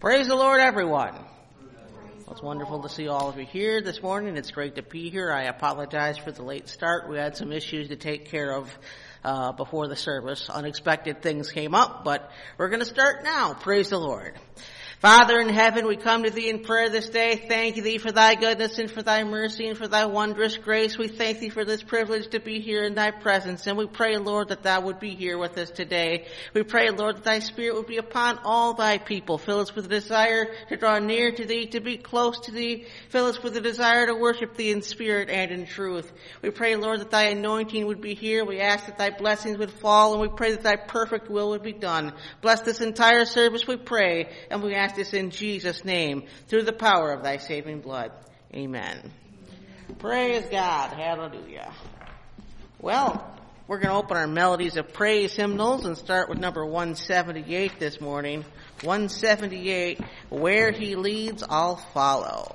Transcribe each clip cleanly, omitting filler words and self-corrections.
Praise the Lord, everyone. Well, it's wonderful to see all of you here this morning. It's great to be here. I apologize for the late start. We had some issues to take care of before the service. Unexpected things came up, but we're going to start now. Praise the Lord. Father in heaven, we come to thee in prayer this day. Thank thee for thy goodness and for thy mercy and for thy wondrous grace. We thank thee for this privilege to be here in thy presence. And we pray, Lord, that thou would be here with us today. We pray, Lord, that thy spirit would be upon all thy people. Fill us with a desire to draw near to thee, to be close to thee. Fill us with a desire to worship thee in spirit and in truth. We pray, Lord, that thy anointing would be here. We ask that thy blessings would fall, and we pray that thy perfect will would be done. Bless this entire service, we pray, and we ask this in Jesus' name, through the power of thy saving blood. Amen. Praise God. Hallelujah. Well, we're going to open our melodies of praise hymnals and start with number 178 this morning. 178, Where He Leads, I'll Follow.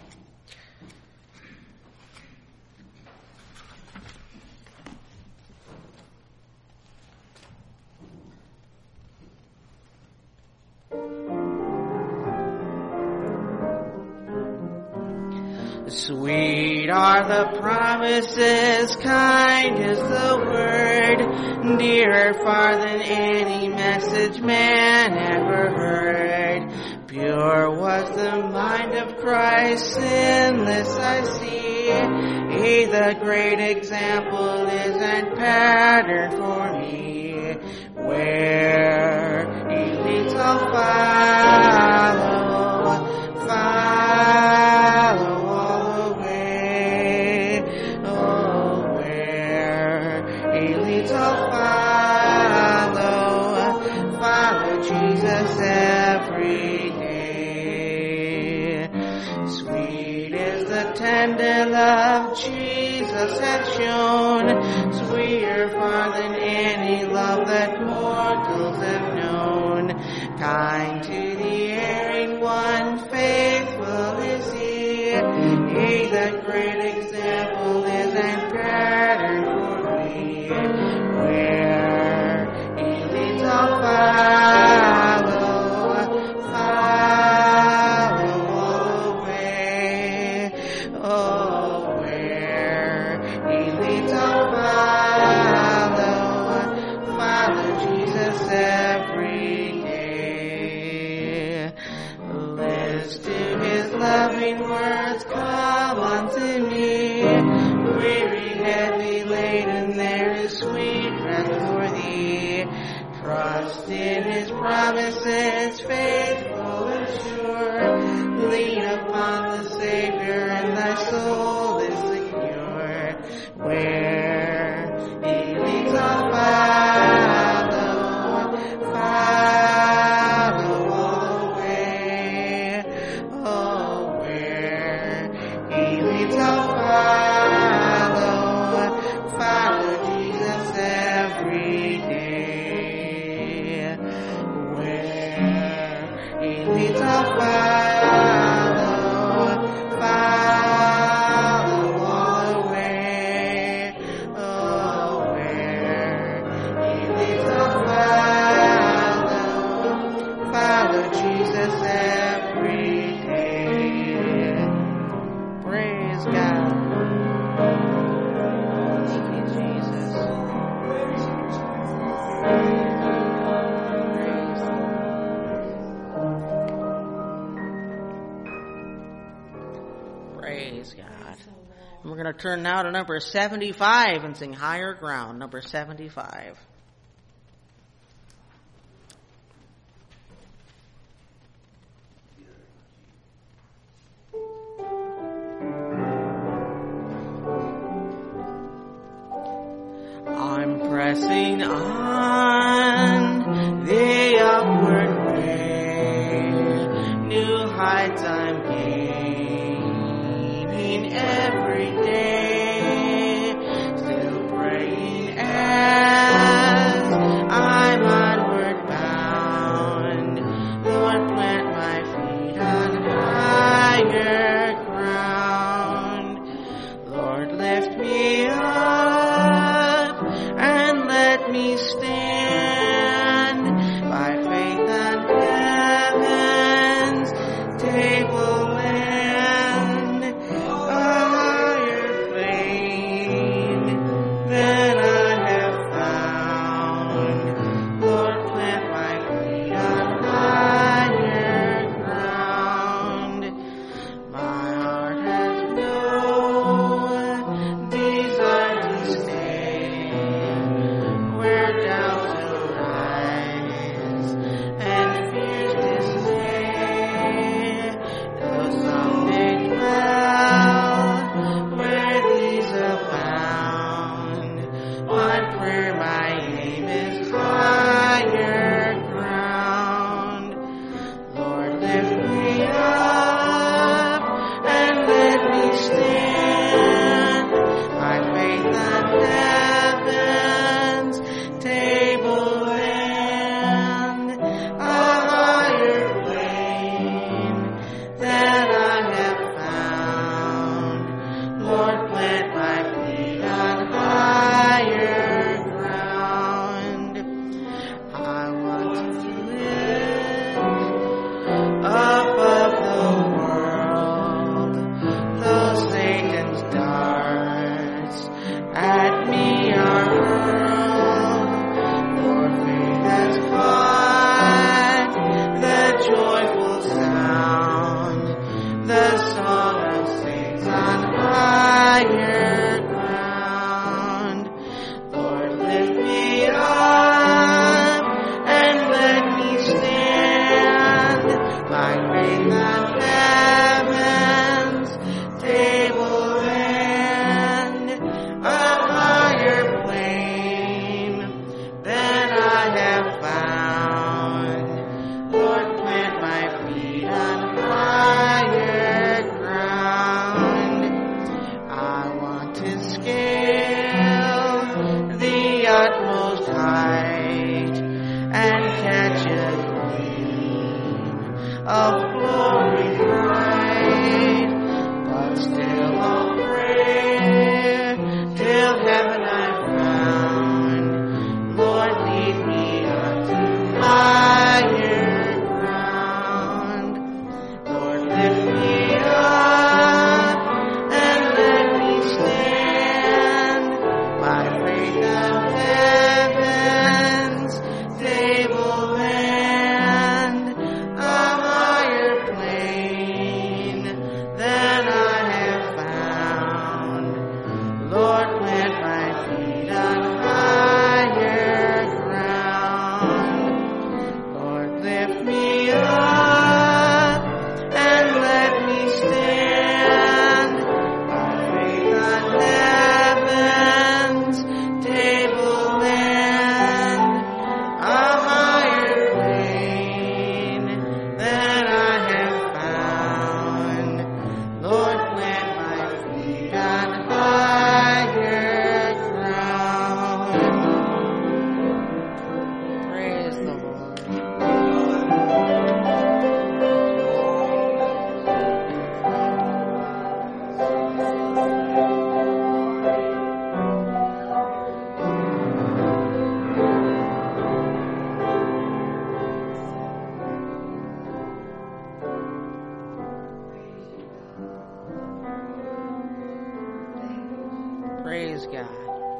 Sweet are the promises, kind is the word, dearer far than any message man ever heard. Pure was the mind of Christ, sinless I see. He the great example is and pattern for me. Where he leads I'll follow, follow. Follow Jesus every day. Sweet is the tender love Jesus hath shown, sweeter far than any love that mortals have known. Kind to the erring one, faithful is he. He the great example is and pattern for me. Where he leads I'll follow, follow all the way. Oh, where he leads I'll follow Jesus every day. List to his loving words, come unto me. Weary, heavy laden, there is sweet rest for thee. Trust in his promises, faithful and sure. Lean upon the Savior, and thy soul is secure. Where he leads I'll follow all the way. Oh, where he leads I'll follow Jesus every day. Where he leads I'll follow all the way. Oh, where he leads I'll follow Jesus every day. Praise God. Thank you, Jesus. Praise God. And we're going to turn now to number 75 and sing Higher Ground, number 75. I'm pressing on the upward way, new heights I'm gaining every day, still praying as I'm onward bound. Lord, plant my feet on higher ground. Lord, lift me up and let me stand of glory bright, but still I'll pray till heaven I found. Lord, lead me unto higher ground. Lord, lift me up and let me stand by faith of heaven's tableland, a higher plane than I have found. Lord, plant my feet on higher ground. Lord, lift me up and let me stand by faith on heaven's tableland, a higher plane than I have found. Lord, plant my feet on higher ground. Praise the Lord. Praise God.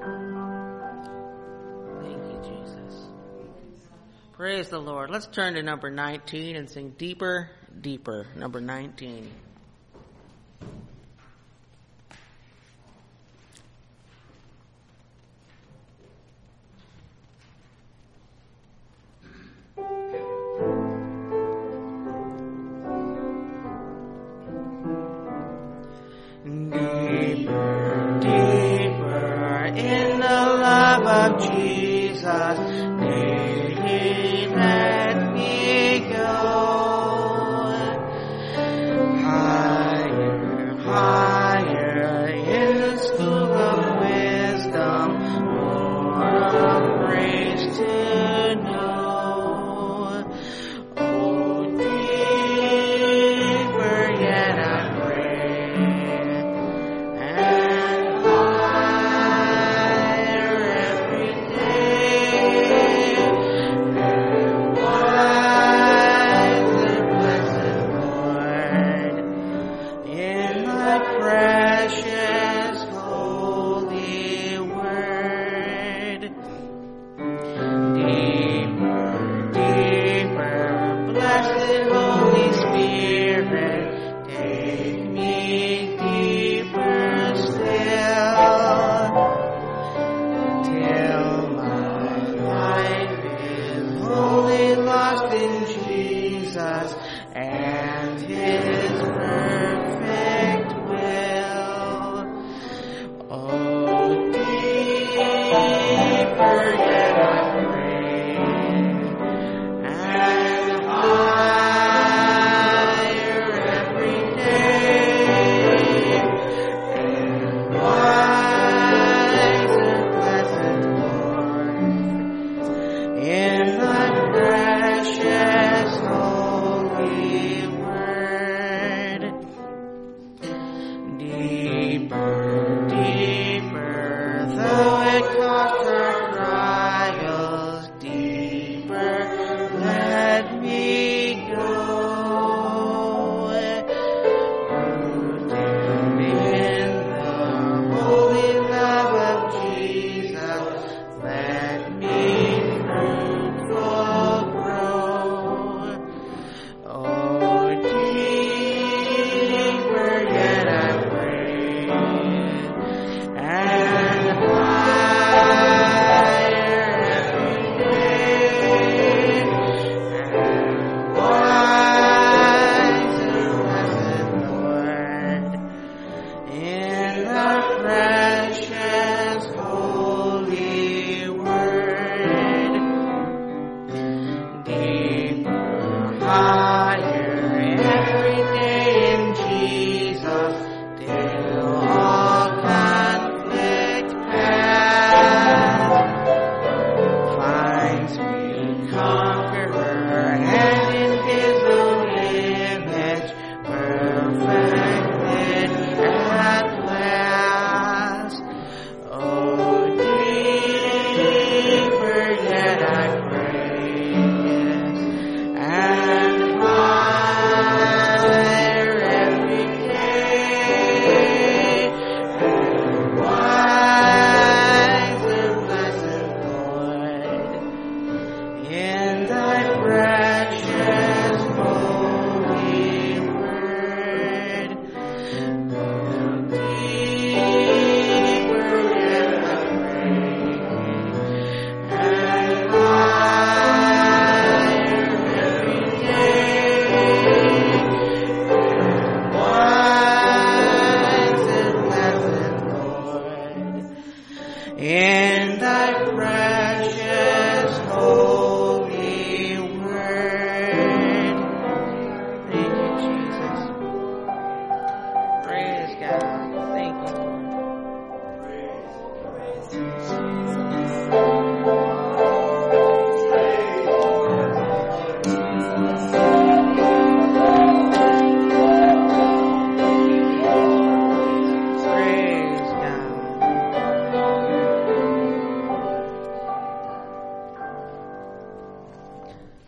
Thank you, Jesus. Praise the Lord. Let's turn to number 19 and sing Deeper, Deeper. Number 19. Deeper, deeper in the love of Jesus, may let me go. Higher, higher in the school of wisdom, more of grace to know. Oh, deeper yet I pray, and higher every day, and wiser, blessed Lord, in thy precious holy word. Deeper, deeper, blessed Holy Spirit, take me deeper still, till my life is wholly lost in Jesus and His perfect will. Oh, deeper yet I pray, and higher every day, and wiser, blessed Lord, in thy precious holy word. Deeper, deeper, though it cost our trials, deeper let me go. Rooted in the holy love of Jesus, let me fruitful grow. Oh, deeper yet I pray, and higher every day, and wiser, blessed Lord, in the precious holy word. Deeper, higher every day in Jesus, till all conflict past finds me conqueror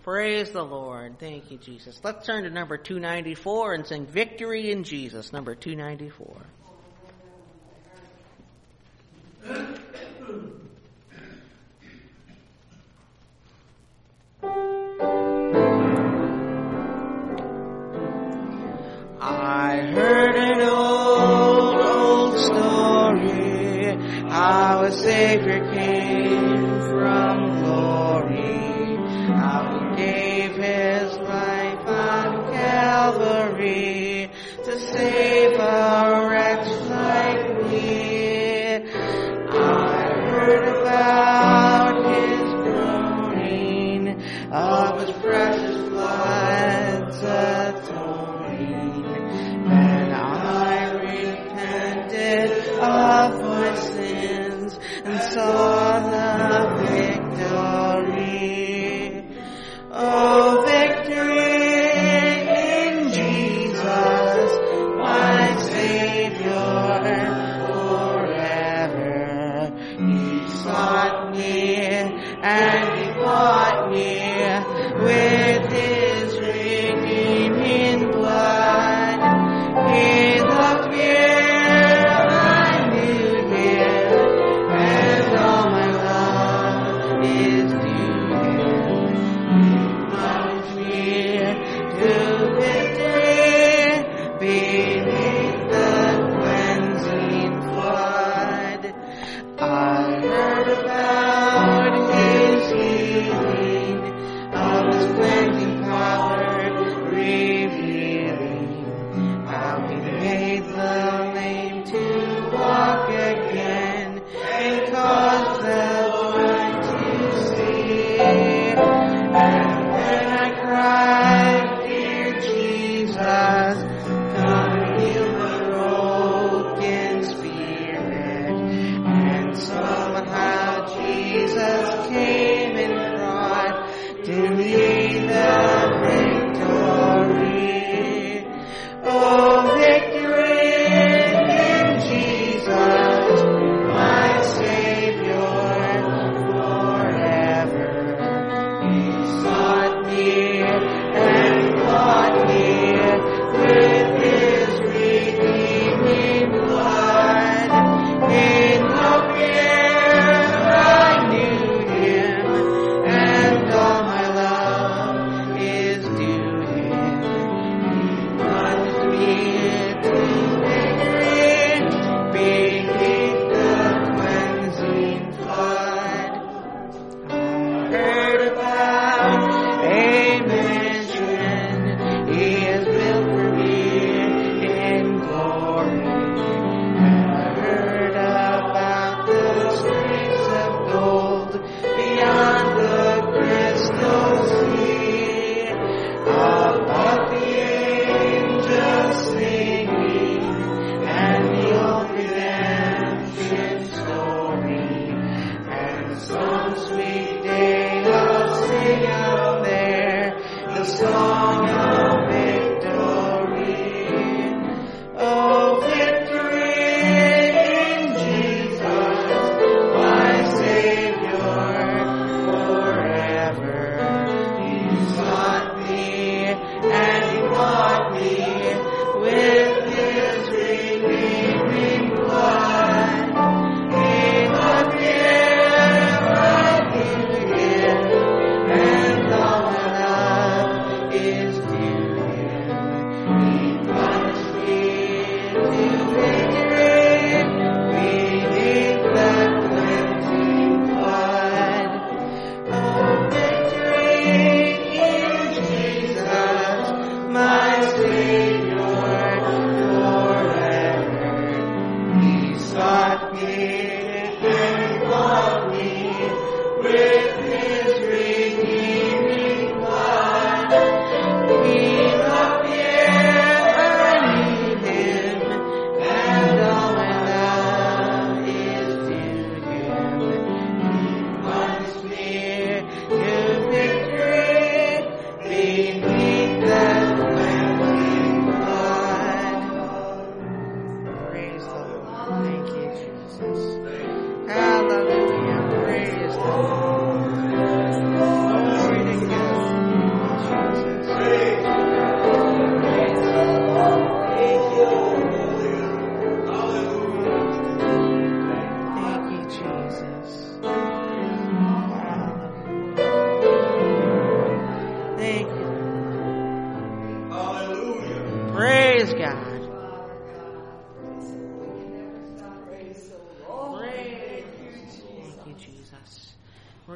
Praise the Lord. Thank you, Jesus. Let's turn to number 294 and sing Victory in Jesus, number 294. I heard an old story, how a Savior came from glory, how he gave his life on Calvary to save a wretch like me. I heard about his groaning, of his precious blood's atoning, and I repented of my sins and saw the victory. Oh, victory in Jesus, my Savior forever. He sought me and he bought me with his redeeming blood. He loved me, I knew him, and all my love is due him. He plunged me to victory beneath the cleansing flood. I heard about his healing, of his cleansing power.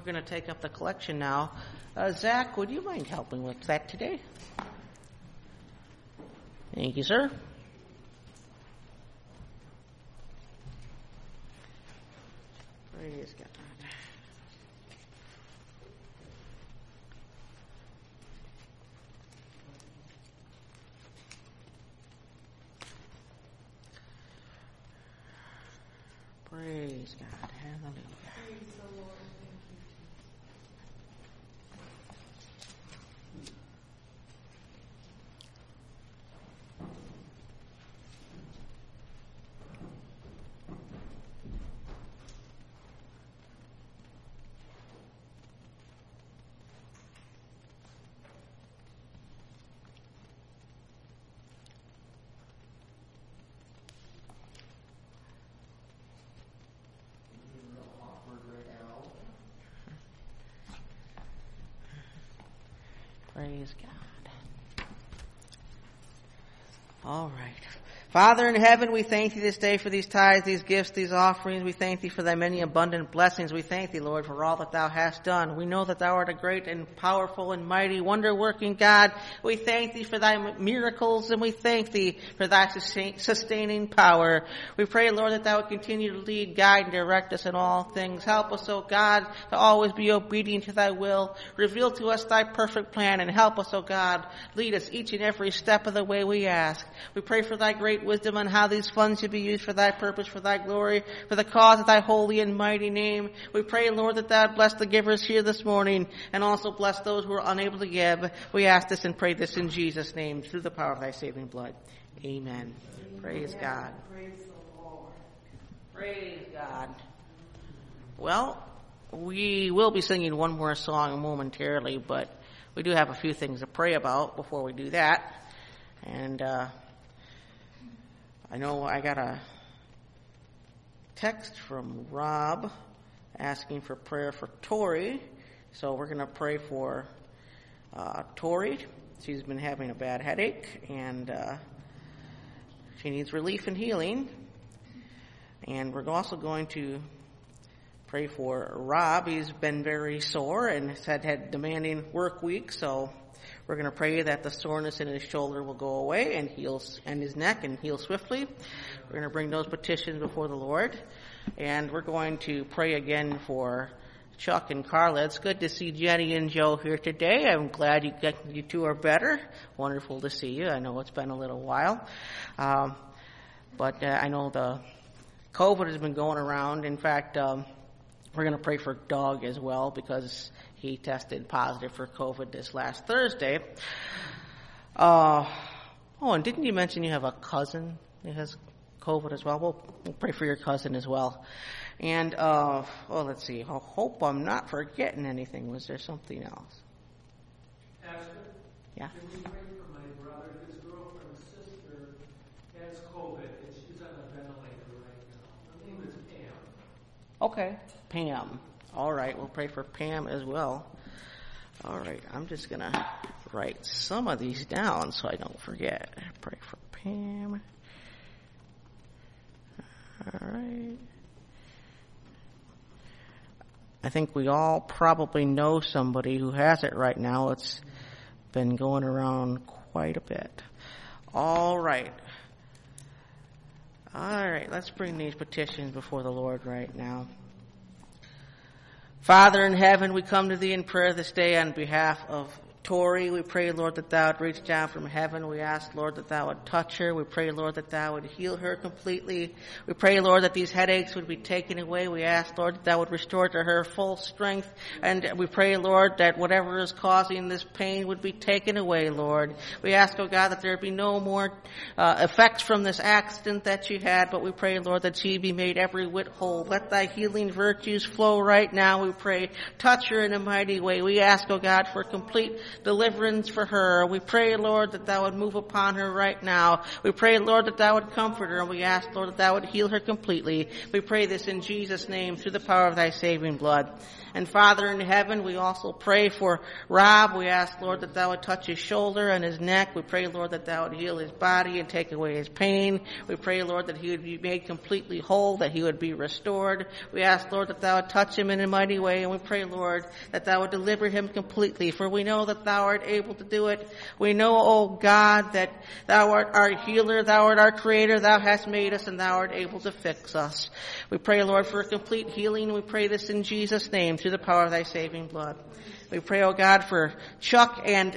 going to take up the collection now. Zach, would you mind helping with that today? Thank you, sir. Praise God. Praise God. Hallelujah. Praise the Lord. Praise God. All right. Father in heaven, we thank thee this day for these tithes, these gifts, these offerings. We thank thee for thy many abundant blessings. We thank thee, Lord, for all that thou hast done. We know that thou art a great and powerful and mighty wonder-working God. We thank thee for thy miracles, and we thank thee for thy sustaining power. We pray, Lord, that thou would continue to lead, guide, and direct us in all things. Help us, O God, to always be obedient to thy will. Reveal to us thy perfect plan, and help us, O God. Lead us each and every step of the way, we ask. We pray for thy great wisdom on how these funds should be used for thy purpose, for thy glory, for the cause of thy holy and mighty name. We pray, Lord, that thou bless the givers here this morning, and also bless those who are unable to give. We ask this and pray this in Jesus' name, through the power of thy saving blood. Amen. Praise God. Praise the Lord. Praise God. Well, we will be singing one more song momentarily, but we do have a few things to pray about before we do that. And I know I got a text from Rob asking for prayer for Tori. So we're going to pray for Tori. She's been having a bad headache, and she needs relief and healing. And we're also going to pray for Rob. He's been very sore and has had demanding work week, so we're going to pray that the soreness in his shoulder will go away and his neck and heal swiftly. We're going to bring those petitions before the Lord. And we're going to pray again for Chuck and Carla. It's good to see Jenny and Joe here today. I'm glad you two are better. Wonderful to see you. I know it's been a little while. But I know the COVID has been going around. In fact, we're going to pray for Doug as well, because he tested positive for COVID this last Thursday. And didn't you mention you have a cousin who has COVID as well? We'll pray for your cousin as well. And, let's see. I hope I'm not forgetting anything. Was there something else? Pastor? Yeah? Can we pray for my brother? His girlfriend's sister has COVID, and she's on a ventilator right now. Her name is Pam. Okay. Pam. All right, we'll pray for Pam as well. All right, I'm just going to write some of these down so I don't forget. Pray for Pam. All right. I think we all probably know somebody who has it right now. It's been going around quite a bit. All right. All right, let's bring these petitions before the Lord right now. Father in heaven, we come to thee in prayer this day on behalf of Tori. We pray, Lord, that thou would reach down from heaven. We ask, Lord, that thou would touch her. We pray, Lord, that thou would heal her completely. We pray, Lord, that these headaches would be taken away. We ask, Lord, that thou would restore to her full strength. And we pray, Lord, that whatever is causing this pain would be taken away, Lord. We ask, oh God, that there be no more effects from this accident that she had, but we pray, Lord, that she be made every whit whole. Let thy healing virtues flow right now, we pray. Touch her in a mighty way. We ask, oh God, for complete deliverance for her. We pray, Lord, that thou would move upon her right now. We pray, Lord, that thou would comfort her, and we ask, Lord, that thou would heal her completely. We pray this in Jesus' name through the power of thy saving blood. And Father in heaven, we also pray for Rob. We ask, Lord, that thou would touch his shoulder and his neck. We pray, Lord, that thou would heal his body and take away his pain. We pray, Lord, that he would be made completely whole, that he would be restored. We ask, Lord, that thou would touch him in a mighty way. And we pray, Lord, that thou would deliver him completely. For we know that thou art able to do it. We know, O God, that thou art our healer, thou art our creator, thou hast made us, and thou art able to fix us. We pray, Lord, for a complete healing. We pray this in Jesus' name, through the power of thy saving blood. We pray, oh God, for Chuck and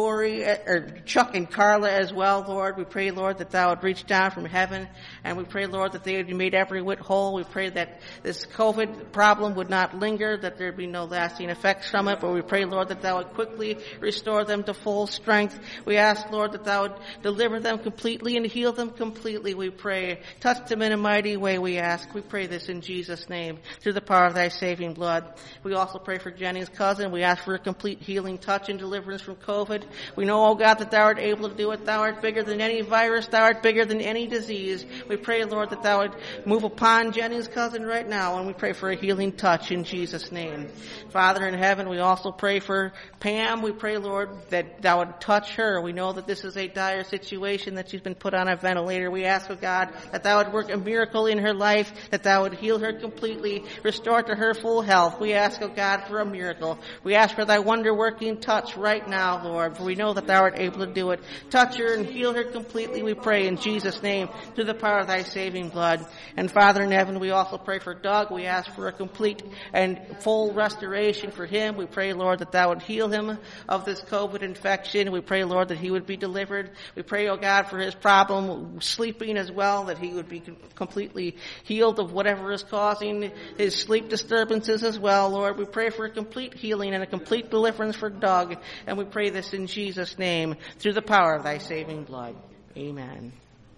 Carla as well, Lord. We pray, Lord, that thou would reach down from heaven, and we pray, Lord, that they would be made every whit whole. We pray that this COVID problem would not linger, that there be no lasting effects from it, but we pray, Lord, that thou would quickly restore them to full strength. We ask, Lord, that thou would deliver them completely and heal them completely, we pray. Touch them in a mighty way, we ask. We pray this in Jesus' name, through the power of thy saving blood. We also pray for Jenny's cousin. We ask for a complete healing, touch, and deliverance from COVID. We know, oh God, that thou art able to do it. Thou art bigger than any virus. Thou art bigger than any disease. We pray, Lord, that thou would move upon Jenny's cousin right now, and we pray for a healing touch in Jesus' name. Father in heaven, we also pray for Pam. We pray, Lord, that thou would touch her. We know that this is a dire situation, that she's been put on a ventilator. We ask, oh God, that thou would work a miracle in her life, that thou would heal her completely, restore to her full health. We ask, oh God, for a miracle. We ask for thy wonder-working touch right now, Lord, for we know that thou art able to do it. Touch her and heal her completely, we pray, in Jesus' name, through the power of thy saving blood. And Father in heaven, we also pray for Doug. We ask for a complete and full restoration for him. We pray, Lord, that thou would heal him of this COVID infection. We pray, Lord, that he would be delivered. We pray, oh God, for his problem sleeping as well, that he would be completely healed of whatever is causing his sleep disturbances as well, Lord. We pray for a complete healing and a complete deliverance for Doug, and we pray this in Jesus' name, through the power of thy saving blood. Amen.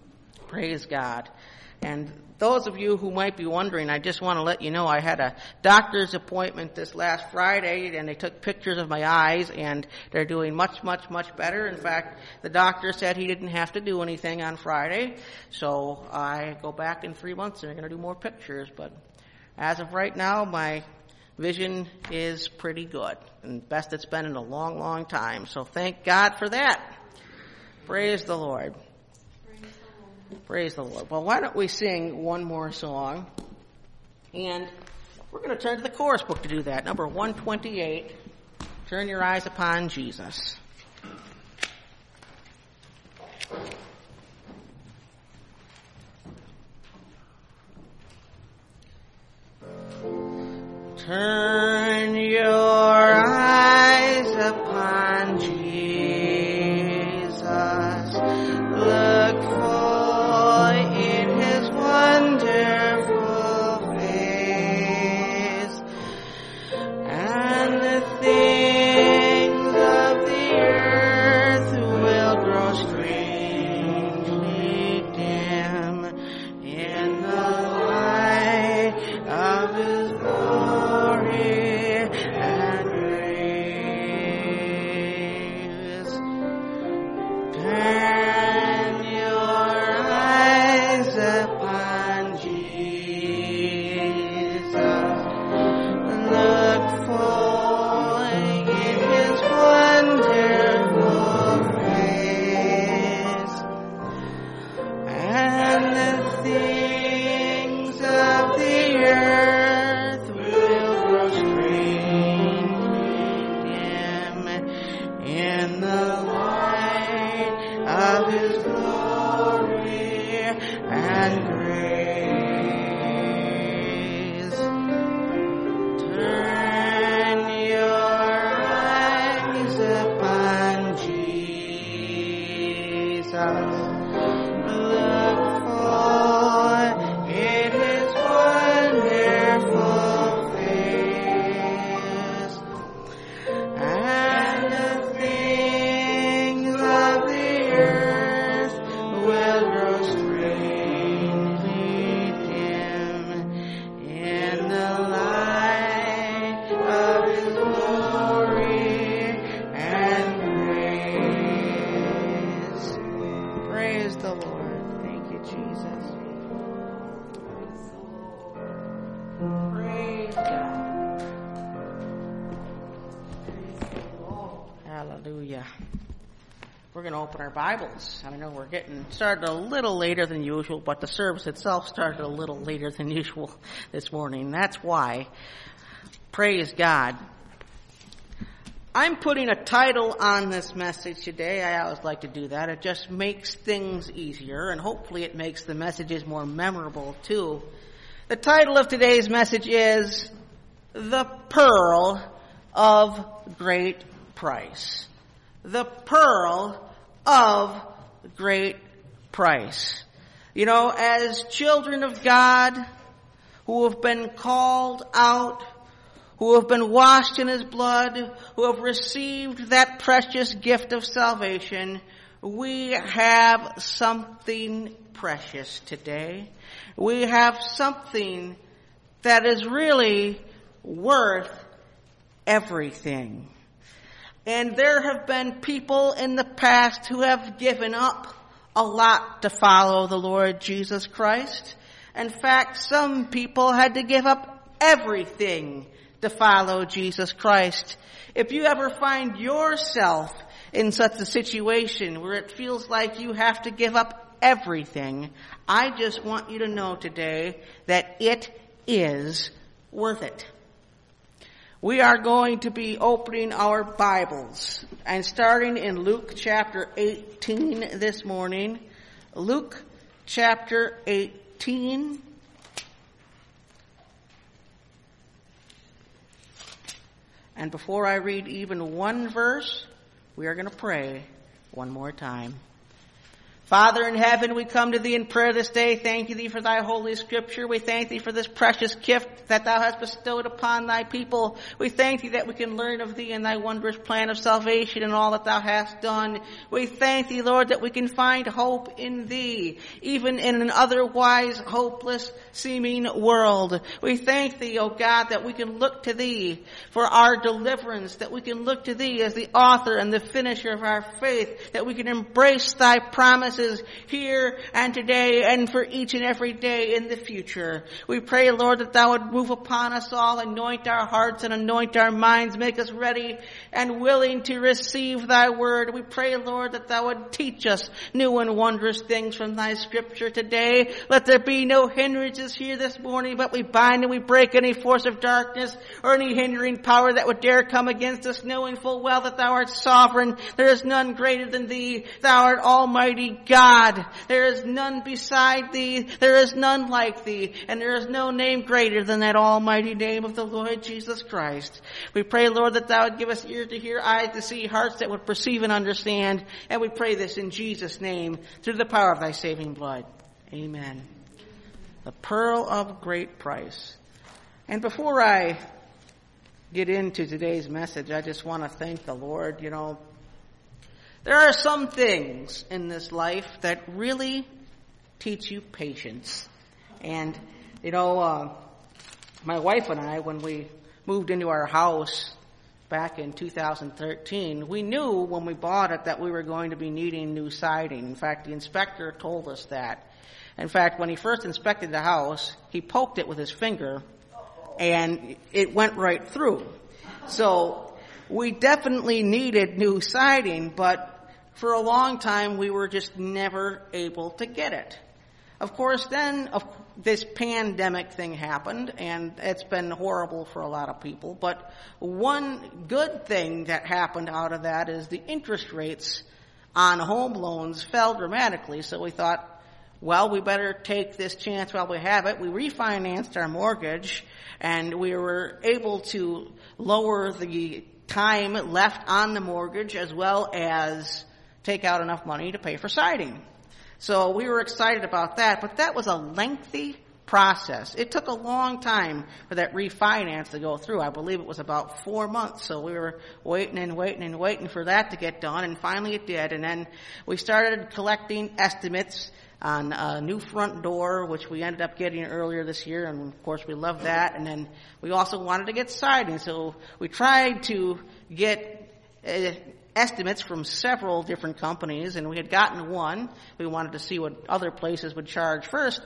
Praise God. And those of you who might be wondering, I just want to let you know I had a doctor's appointment this last Friday, and they took pictures of my eyes, and they're doing much, much, much better. In fact, the doctor said he didn't have to do anything on Friday, so I go back in 3 months and they're going to do more pictures. But as of right now, my vision is pretty good, and best it's been in a long, long time. So thank God for that. Praise the Lord. Praise the Lord. Well, why don't we sing one more song? And we're going to turn to the chorus book to do that. Number 128, Turn Your Eyes Upon Jesus. Turn your eyes upon Jesus. Look full in his wonderful face, and the things of the earth will grow strangely dim in the light of his glory and grace. Turn your eyes upon Jesus. Look full in his wonderful face, and the things of the earth will grow strangely dim in the light of his glory and grace. Turn your eyes upon Jesus. Look full in his wonderful face, and the things of the earth will grow strangely dim in the light of his glory and grace. Praise Hallelujah. We're going to open our Bibles. I know we're getting started a little later than usual, but the service itself started a little later than usual this morning. That's why. Praise God. I'm putting a title on this message today. I always like to do that. It just makes things easier, and hopefully it makes the messages more memorable too. The title of today's message is The Pearl of Great Price. The Pearl of Great Price. You know, as children of God who have been called out, who have been washed in His blood, who have received that precious gift of salvation, we have something precious today. We have something that is really worth everything. And there have been people in the past who have given up a lot to follow the Lord Jesus Christ. In fact, some people had to give up everything to follow Jesus Christ. If you ever find yourself in such a situation where it feels like you have to give up everything, I just want you to know today that it is worth it. We are going to be opening our Bibles and starting in Luke chapter 18 this morning. Luke chapter 18. And before I read even one verse, we are going to pray one more time. Father in heaven, we come to Thee in prayer this day. Thank Thee for Thy holy scripture. We thank Thee for this precious gift that Thou hast bestowed upon Thy people. We thank Thee that we can learn of Thee and Thy wondrous plan of salvation and all that Thou hast done. We thank Thee, Lord, that we can find hope in Thee, even in an otherwise hopeless seeming world. We thank Thee, O God, that we can look to Thee for our deliverance, that we can look to Thee as the author and the finisher of our faith, that we can embrace Thy promises here and today and for each and every day in the future. We pray, Lord, that Thou would move upon us all, anoint our hearts and anoint our minds, make us ready and willing to receive Thy word. We pray, Lord, that Thou would teach us new and wondrous things from Thy scripture today. Let there be no hindrances here this morning, but we bind and we break any force of darkness or any hindering power that would dare come against us, knowing full well that Thou art sovereign. There is none greater than Thee. Thou art Almighty God. There is none beside Thee. There is none like Thee. And there is no name greater than that almighty name of the Lord Jesus Christ. We pray, Lord, that Thou would give us ears to hear, eyes to see, hearts that would perceive and understand. And we pray this in Jesus' name through the power of Thy saving blood. Amen. The pearl of great price. And before I get into today's message, I just want to thank the Lord. You know, there are some things in this life that really teach you patience. And, you know, my wife and I, when we moved into our house back in 2013, we knew when we bought it that we were going to be needing new siding. In fact, the inspector told us that. In fact, when he first inspected the house, he poked it with his finger, and it went right through. So we definitely needed new siding, but for a long time we were just never able to get it. Of course, then this pandemic thing happened, and it's been horrible for a lot of people. But one good thing that happened out of that is the interest rates on home loans fell dramatically. So we thought, well, we better take this chance while we have it. We refinanced our mortgage, and we were able to lower the time left on the mortgage as well as take out enough money to pay for siding. So we were excited about that, but that was a lengthy process. It took a long time for that refinance to go through. I believe it was about 4 months. So we were waiting for that to get done, and finally it did. And then we started collecting estimates on a new front door, which we ended up getting earlier this year, and of course we loved that. And then we also wanted to get siding, so we tried to get estimates from several different companies, and we had gotten one. We wanted to see what other places would charge first,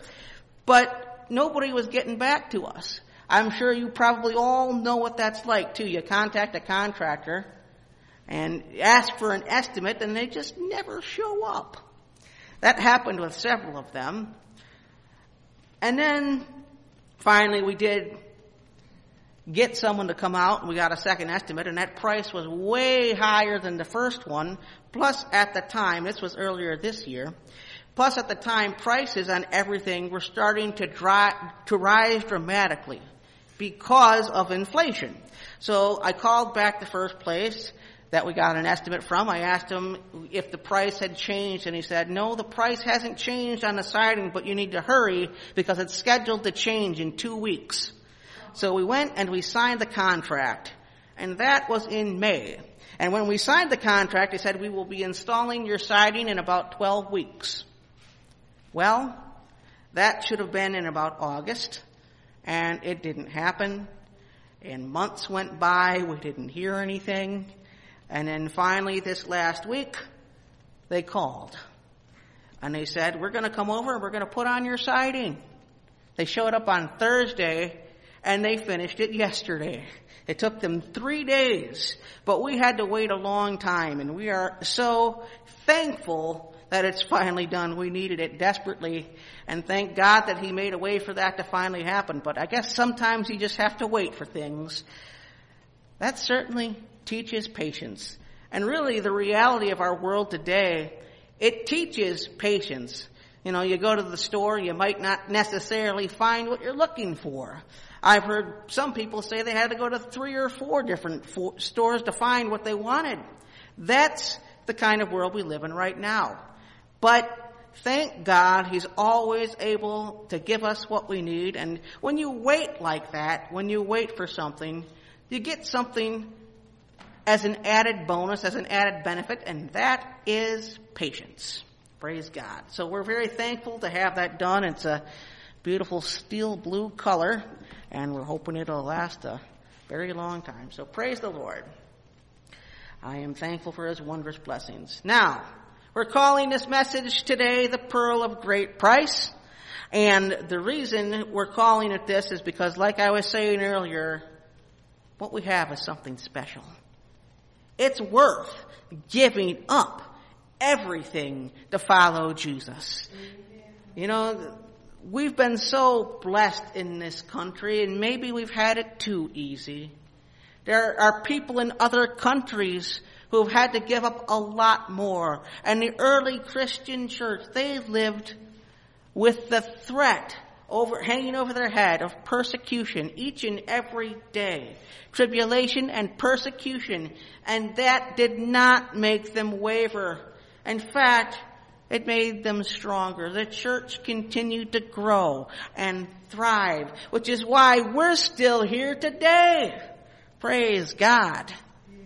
but nobody was getting back to us. I'm sure you probably all know what that's like too. You contact a contractor, and ask for an estimate, and they just never show up. That happened with several of them. And then finally we did get someone to come out, and we got a second estimate, and that price was way higher than the first one. Plus, at the time, this was earlier this year, plus at the time, prices on everything were starting to rise dramatically because of inflation. So I called back the first place that we got an estimate from. I asked him if the price had changed, and he said, no, the price hasn't changed on the siding, but you need to hurry because it's scheduled to change in 2 weeks. So we went and we signed the contract, and that was in May. And when we signed the contract, they said, we will be installing your siding in about 12 weeks. Well, that should have been in about August, and it didn't happen. And months went by, we didn't hear anything. And then finally this last week, they called. And they said, we're going to come over and we're going to put on your siding. They showed up on Thursday, and they finished it yesterday. It took them 3 days, but we had to wait a long time, and we are so thankful that it's finally done. We needed it desperately, and thank God that He made a way for that to finally happen. But I guess sometimes you just have to wait for things. That certainly teaches patience. And really, the reality of our world today, it teaches patience. You know, you go to the store, you might not necessarily find what you're looking for. I've heard some people say they had to go to 3 or 4 different stores to find what they wanted. That's the kind of world we live in right now. But thank God He's always able to give us what we need. And when you wait like that, when you wait for something, you get something as an added bonus, as an added benefit, and that is patience. Praise God. So we're very thankful to have that done. It's a beautiful steel blue color, and we're hoping it'll last a very long time. So praise the Lord. I am thankful for His wondrous blessings. Now, we're calling this message today the Pearl of Great Price. And the reason we're calling it this is because, like I was saying earlier, what we have is something special. It's worth giving up everything to follow Jesus. You know, we've been so blessed in this country, and maybe we've had it too easy. There are people in other countries who have had to give up a lot more. And the early Christian church, they lived with the threat hanging over their head of persecution each and every day. Tribulation and persecution. And that did not make them waver. In fact, it made them stronger. The church continued to grow and thrive, which is why we're still here today. Praise God.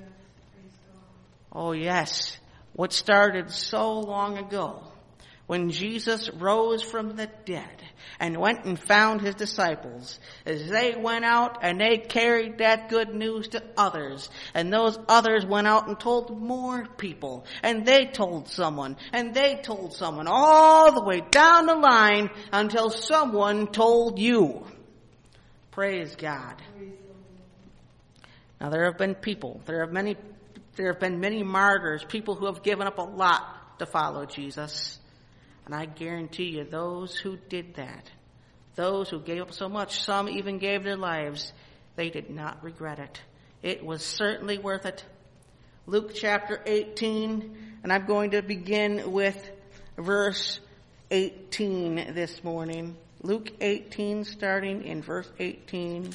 Oh yes, what started so long ago when Jesus rose from the dead and went and found His disciples, as they went out and they carried that good news to others, and those others went out and told more people, and they told someone, and they told someone, all the way down the line until someone told you. Praise God. Now there have been people, there have been many martyrs, people who have given up a lot to follow Jesus. And I guarantee you, those who did that, those who gave up so much, some even gave their lives, they did not regret it. It was certainly worth it. Luke chapter 18, and I'm going to begin with verse 18 this morning. Luke 18, starting in verse 18.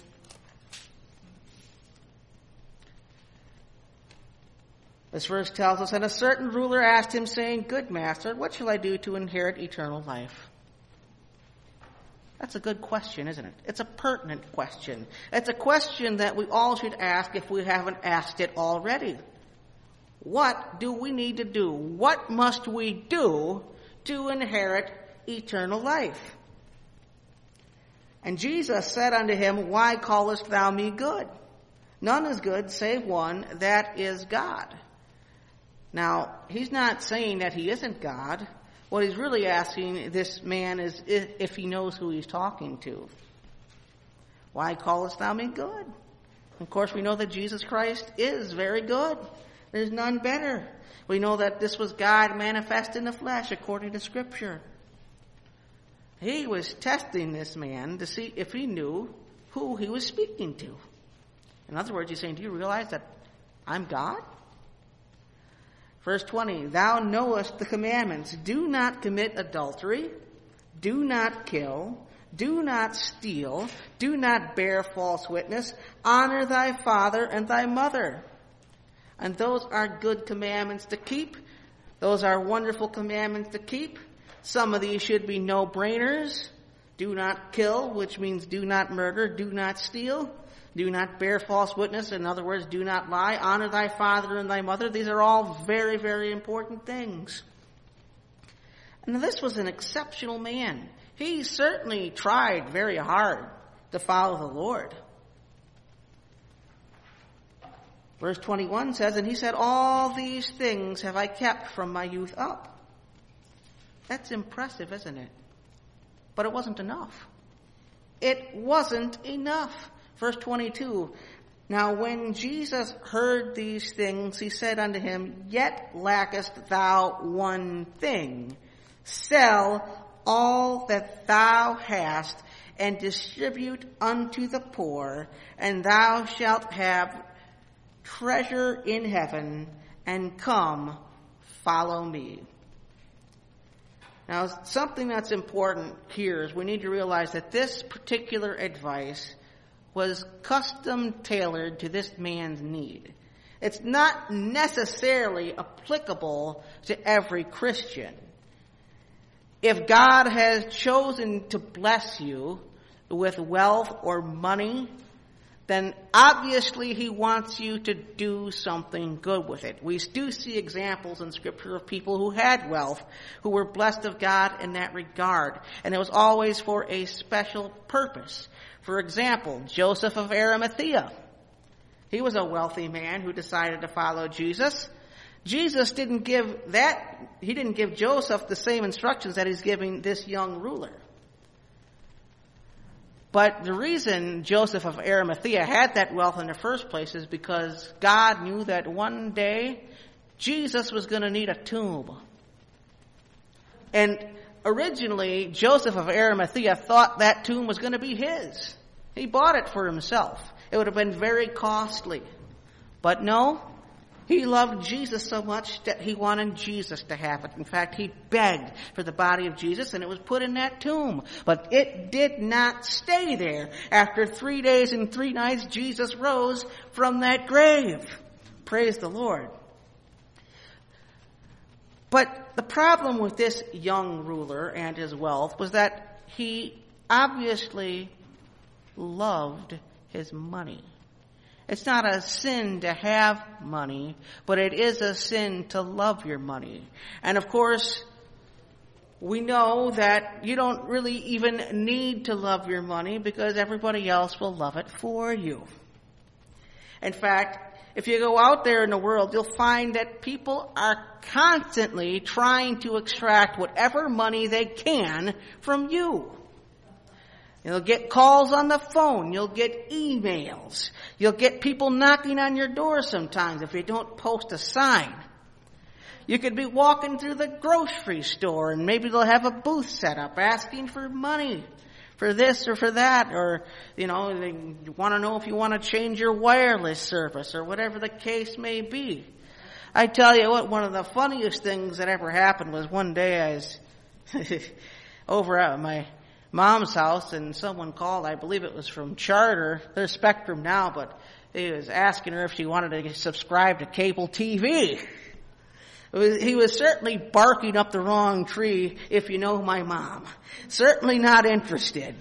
This verse tells us, and a certain ruler asked Him, saying, Good master, what shall I do to inherit eternal life? That's a good question, isn't it? It's a pertinent question. It's a question that we all should ask if we haven't asked it already. What do we need to do? What must we do to inherit eternal life? And Jesus said unto him, Why callest thou me good? None is good save one, that is God. Now, He's not saying that He isn't God. What He's really asking this man is if he knows who He's talking to. Why callest thou me good? Of course, we know that Jesus Christ is very good. There's none better. We know that this was God manifest in the flesh according to Scripture. He was testing this man to see if he knew who he was speaking to. In other words, he's saying, do you realize that I'm God? Verse 20, thou knowest the commandments. Do not commit adultery. Do not kill. Do not steal. Do not bear false witness. Honor thy father and thy mother. And those are good commandments to keep. Those are wonderful commandments to keep. Some of these should be no-brainers. Do not kill, which means do not murder. Do not steal. Do not bear false witness. In other words, do not lie. Honor thy father and thy mother. These are all very, very important things. And this was an exceptional man. He certainly tried very hard to follow the Lord. Verse 21 says, and he said, all these things have I kept from my youth up. That's impressive, isn't it? But it wasn't enough. It wasn't enough. Verse 22, now when Jesus heard these things, he said unto him, yet lackest thou one thing. Sell all that thou hast, and distribute unto the poor, and thou shalt have treasure in heaven, and come, follow me. Now, something that's important here is we need to realize that this particular advice was custom tailored to this man's need. It's not necessarily applicable to every Christian. If God has chosen to bless you with wealth or money, then obviously he wants you to do something good with it. We do see examples in Scripture of people who had wealth, who were blessed of God in that regard. And it was always for a special purpose. For example, Joseph of Arimathea. He was a wealthy man who decided to follow Jesus. Jesus didn't give Joseph the same instructions that he's giving this young ruler. But the reason Joseph of Arimathea had that wealth in the first place is because God knew that one day Jesus was going to need a tomb. And originally, Joseph of Arimathea thought that tomb was going to be his. He bought it for himself. It would have been very costly. But no, he loved Jesus so much that he wanted Jesus to have it. In fact, he begged for the body of Jesus, and it was put in that tomb. But it did not stay there. After 3 days and 3 nights, Jesus rose from that grave. Praise the Lord. But the problem with this young ruler and his wealth was that he obviously loved his money. It's not a sin to have money, but it is a sin to love your money. And of course, we know that you don't really even need to love your money because everybody else will love it for you. In fact, if you go out there in the world, you'll find that people are constantly trying to extract whatever money they can from you. You'll get calls on the phone. You'll get emails. You'll get people knocking on your door sometimes if you don't post a sign. You could be walking through the grocery store and maybe they'll have a booth set up asking for money for this or for that, or, they want to know if you want to change your wireless service or whatever the case may be. I tell you what, one of the funniest things that ever happened was one day I was over at my mom's house and someone called. I believe it was from Charter. They're Spectrum now, but he was asking her if she wanted to subscribe to cable TV. He was certainly barking up the wrong tree, if you know my mom. Certainly not interested.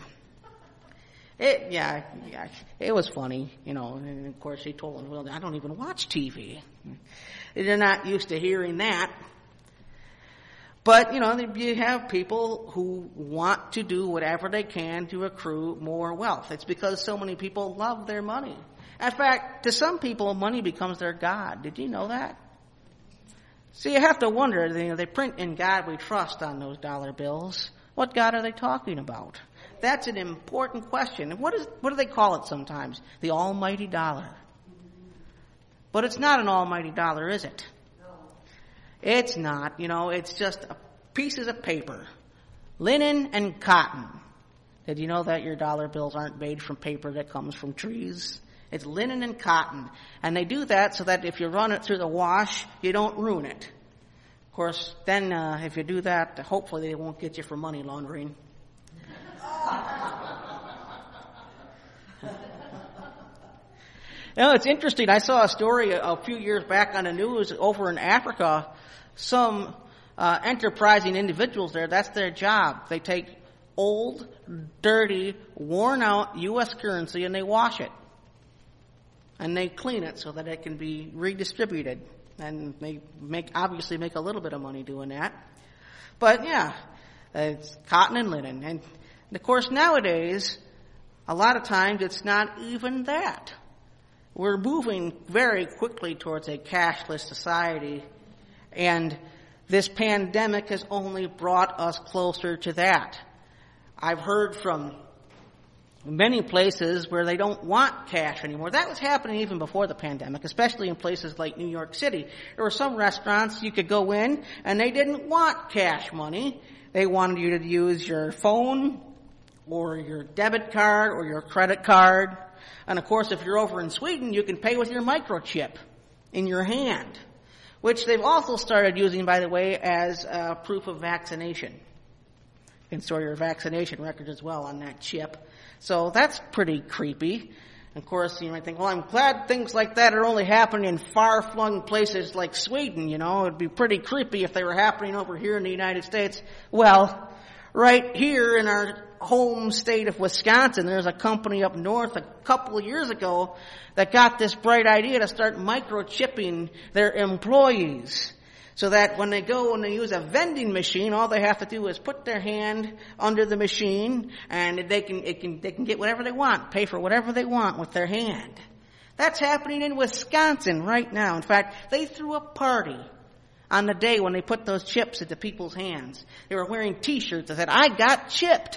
It was funny, and of course he told him, well, I don't even watch TV. They're not used to hearing that. But, you have people who want to do whatever they can to accrue more wealth. It's because so many people love their money. In fact, to some people, money becomes their God. Did you know that? See, you have to wonder, they print "In God We Trust" on those dollar bills. What God are they talking about? That's an important question. What do they call it sometimes? The almighty dollar. But it's not an almighty dollar, is it? No. It's not. It's just pieces of paper. Linen and cotton. Did you know that your dollar bills aren't made from paper that comes from trees? It's linen and cotton. And they do that so that if you run it through the wash, you don't ruin it. Of course, then if you do that, hopefully they won't get you for money laundering. It's interesting. I saw a story a few years back on the news over in Africa. Some enterprising individuals there, that's their job. They take old, dirty, worn-out U.S. currency and they wash it. And they clean it so that it can be redistributed. And they obviously make a little bit of money doing that. But yeah, it's cotton and linen. And of course nowadays, a lot of times it's not even that. We're moving very quickly towards a cashless society. And this pandemic has only brought us closer to that. I've heard from many places where they don't want cash anymore. That was happening even before the pandemic, especially in places like New York City. There were some restaurants you could go in and they didn't want cash money. They wanted you to use your phone or your debit card or your credit card. And of course, if you're over in Sweden, you can pay with your microchip in your hand, which they've also started using, by the way, as proof of vaccination. You can store your vaccination record as well on that chip. So that's pretty creepy. Of course, you might think, well, I'm glad things like that are only happening in far-flung places like Sweden, It'd be pretty creepy if they were happening over here in the United States. Well, right here in our home state of Wisconsin, there's a company up north a couple of years ago that got this bright idea to start microchipping their employees. So that when they go and they use a vending machine, all they have to do is put their hand under the machine and they can get whatever they want, pay for whatever they want with their hand. That's happening in Wisconsin right now. In fact, they threw a party on the day when they put those chips into people's hands. They were wearing t-shirts that said, "I got chipped."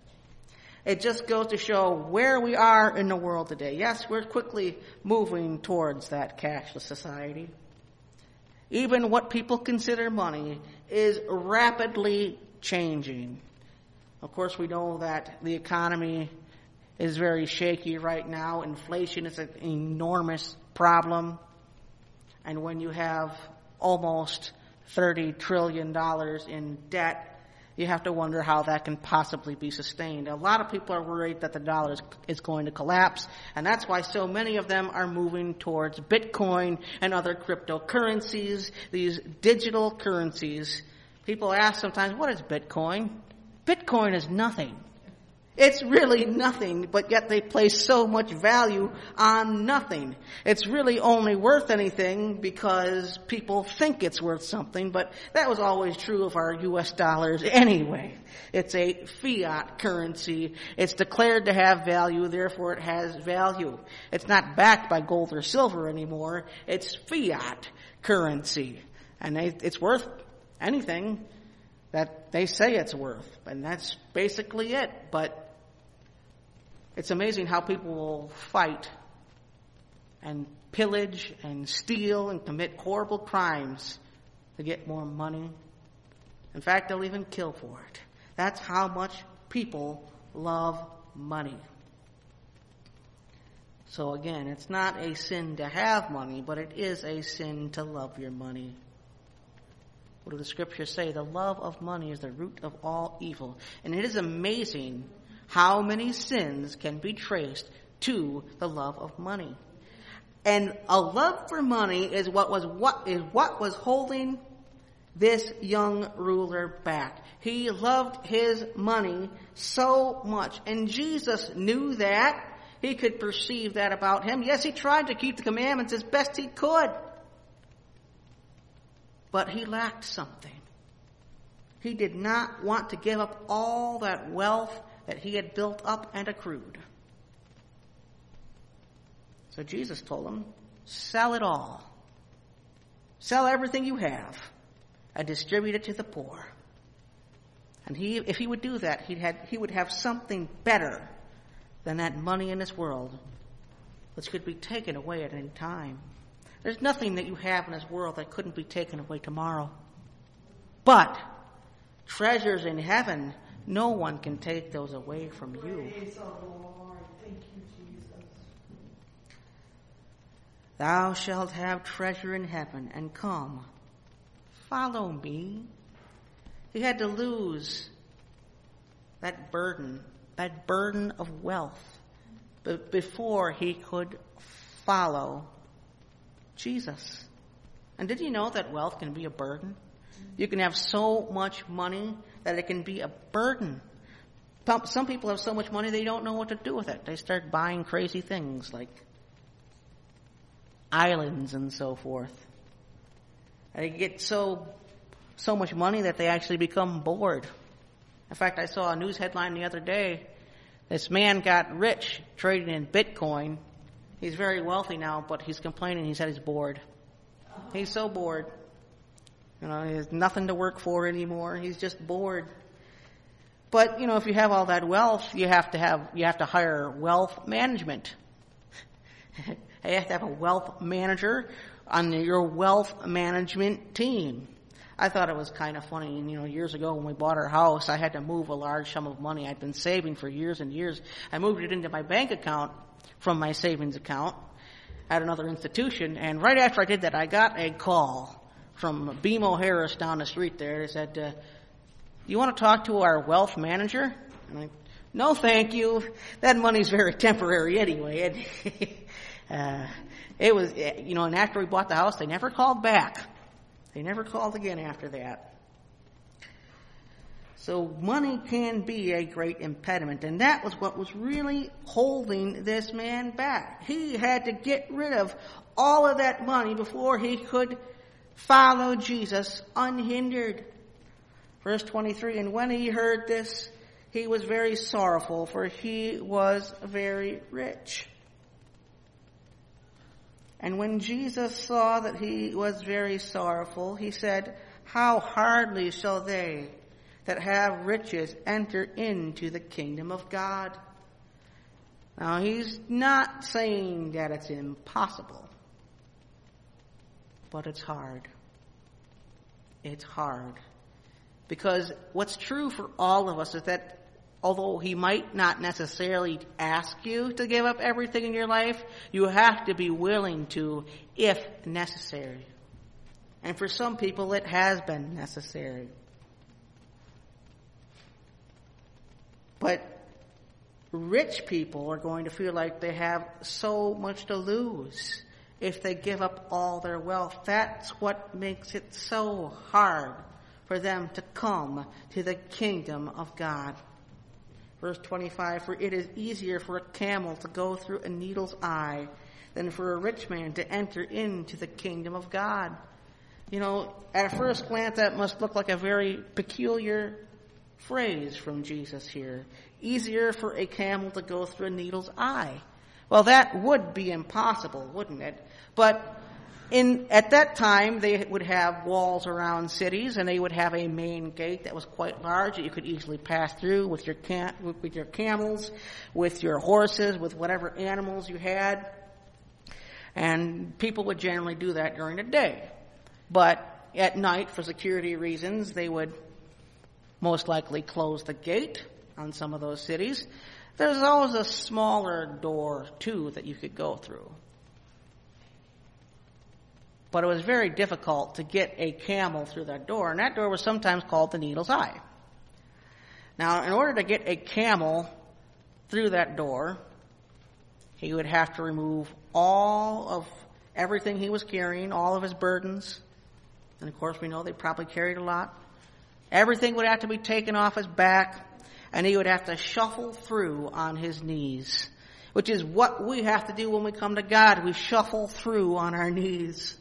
It just goes to show where we are in the world today. Yes, we're quickly moving towards that cashless society. Even what people consider money is rapidly changing. Of course, we know that the economy is very shaky right now. Inflation is an enormous problem. And when you have almost $30 trillion in debt, you have to wonder how that can possibly be sustained. A lot of people are worried that the dollar is going to collapse, and that's why so many of them are moving towards Bitcoin and other cryptocurrencies, these digital currencies. People ask sometimes, what is Bitcoin? Bitcoin is nothing. It's really nothing, but yet they place so much value on nothing. It's really only worth anything because people think it's worth something, but that was always true of our U.S. dollars anyway. It's a fiat currency. It's declared to have value, therefore it has value. It's not backed by gold or silver anymore. It's fiat currency. And it's worth anything that they say it's worth. And that's basically it. But it's amazing how people will fight and pillage and steal and commit horrible crimes to get more money. In fact, they'll even kill for it. That's how much people love money. So again, it's not a sin to have money, but it is a sin to love your money. What do the scriptures say? The love of money is the root of all evil. And it is amazing how many sins can be traced to the love of money. And a love for money is what was holding this young ruler back. He loved his money so much. And Jesus knew that. He could perceive that about him. Yes, he tried to keep the commandments as best he could. But he lacked something. He did not want to give up all that wealth that he had built up and accrued. So Jesus told him, sell it all. Sell everything you have and distribute it to the poor. And if he would do that, he would have something better than that money in this world, which could be taken away at any time. There's nothing that you have in this world that couldn't be taken away tomorrow. But treasures in heaven, no one can take those away from you. Praise the Lord. Thank you, Jesus. Thou shalt have treasure in heaven, and come, follow me. He had to lose that burden of wealth, but before he could follow Jesus. And did you know that wealth can be a burden? You can have so much money that it can be a burden. Some people have so much money they don't know what to do with it. They start buying crazy things like islands and so forth. They get so much money that they actually become bored. In fact, I saw a news headline the other day. This man got rich trading in Bitcoin. He's very wealthy now, but he's complaining. He said he's bored. He's so bored. He has nothing to work for anymore. He's just bored. But, if you have all that wealth, you have to hire wealth management. You have to have a wealth manager on your wealth management team. I thought it was kind of funny. Years ago when we bought our house, I had to move a large sum of money I'd been saving for years and years. I moved it into my bank account from my savings account at another institution. And right after I did that, I got a call from BMO Harris down the street there. They said, you want to talk to our wealth manager? And I, no, thank you. That money's very temporary anyway. It was, and after we bought the house, they never called back. They never called again after that. So money can be a great impediment, and that was what was really holding this man back. He had to get rid of all of that money before he could follow Jesus unhindered. Verse 23, and when he heard this, he was very sorrowful, for he was very rich. And when Jesus saw that he was very sorrowful, he said, how hardly shall they that have riches enter into the kingdom of God? Now, he's not saying that it's impossible, but it's hard. It's hard. Because what's true for all of us is that although he might not necessarily ask you to give up everything in your life, you have to be willing to if necessary. And for some people, it has been necessary. But rich people are going to feel like they have so much to lose if they give up all their wealth. That's what makes it so hard for them to come to the kingdom of God. Verse 25, for it is easier for a camel to go through a needle's eye than for a rich man to enter into the kingdom of God. At first glance, that must look like a very peculiar phrase from Jesus here. Easier for a camel to go through a needle's eye. Well, that would be impossible, wouldn't it? But at that time, they would have walls around cities, and they would have a main gate that was quite large that you could easily pass through with your camels, with your horses, with whatever animals you had. And people would generally do that during the day. But at night, for security reasons, they would most likely close the gate on some of those cities. There's always a smaller door, too, that you could go through. But it was very difficult to get a camel through that door, and that door was sometimes called the needle's eye. Now, in order to get a camel through that door, he would have to remove all of everything he was carrying, all of his burdens. And of course, we know they probably carried a lot. Everything would have to be taken off his back, and he would have to shuffle through on his knees, which is what we have to do when we come to God. We shuffle through on our knees.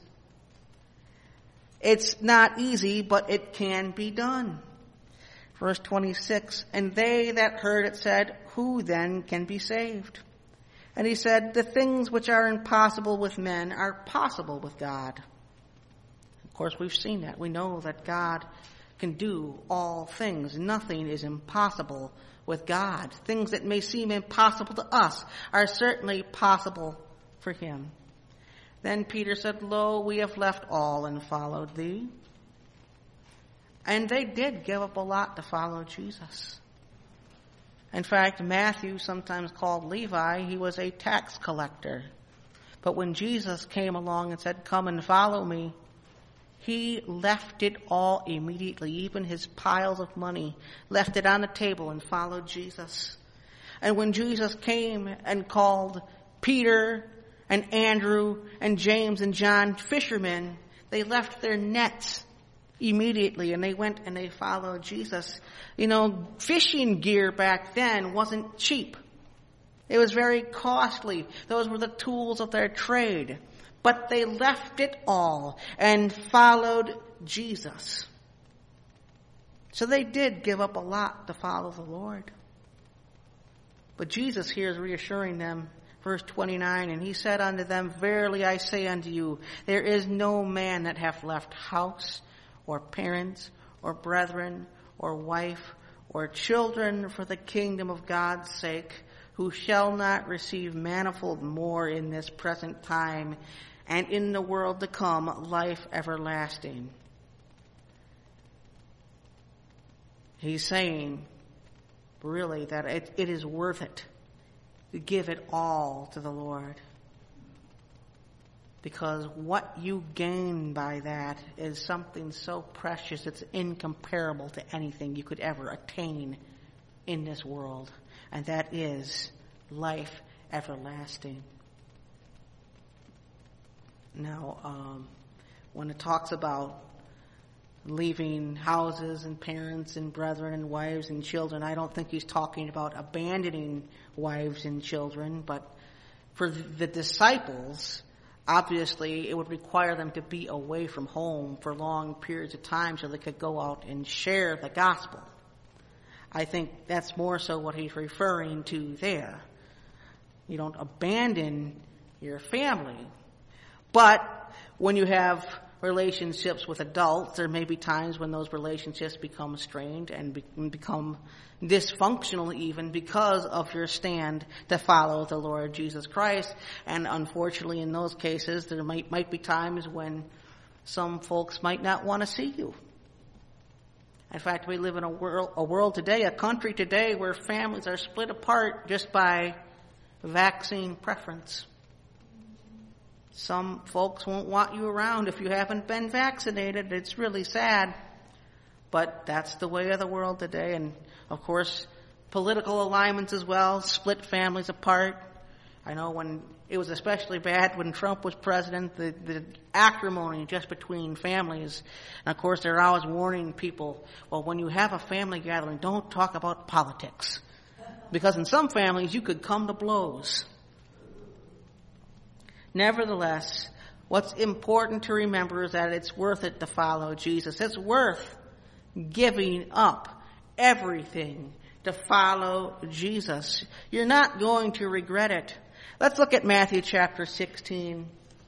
It's not easy, but it can be done. Verse 26, and they that heard it said, who then can be saved? And he said, the things which are impossible with men are possible with God. Of course, we've seen that. We know that God can do all things. Nothing is impossible with God. Things that may seem impossible to us are certainly possible for him. Then Peter said, Lo, we have left all and followed thee. And they did give up a lot to follow Jesus. In fact, Matthew, sometimes called Levi, he was a tax collector. But when Jesus came along and said, come and follow me, he left it all immediately, even his piles of money, left it on the table and followed Jesus. And when Jesus came and called Peter and Andrew and James and John fishermen, they left their nets immediately and they went and they followed Jesus. You know, fishing gear back then wasn't cheap. It was very costly. Those were the tools of their trade. But they left it all and followed Jesus. So they did give up a lot to follow the Lord. But Jesus here is reassuring them. Verse 29, and he said unto them, verily I say unto you, there is no man that hath left house or parents or brethren or wife or children for the kingdom of God's sake, who shall not receive manifold more in this present time and in the world to come life everlasting. He's saying, really, that it is worth it to give it all to the Lord. Because what you gain by that is something so precious, it's incomparable to anything you could ever attain in this world. And that is life everlasting. Now, when it talks about leaving houses and parents and brethren and wives and children, I don't think he's talking about abandoning wives and children, but for the disciples, obviously it would require them to be away from home for long periods of time so they could go out and share the gospel. I think that's more so what he's referring to there. You don't abandon your family, but when you have relationships with adults, there may be times when those relationships become strained and become dysfunctional even because of your stand to follow the Lord Jesus Christ. And unfortunately, in those cases, there might be times when some folks might not want to see you. In fact, we live in a world today, a country today, where families are split apart just by vaccine preference. Some folks won't want you around if you haven't been vaccinated. It's really sad. But that's the way of the world today. And, of course, political alignments as well split families apart. I know when it was especially bad when Trump was president, the acrimony just between families. And, of course, they're always warning people, well, when you have a family gathering, don't talk about politics. Because in some families, you could come to blows. Nevertheless, what's important to remember is that it's worth it to follow Jesus. It's worth giving up everything to follow Jesus. You're not going to regret it. Let's look at Matthew chapter 16.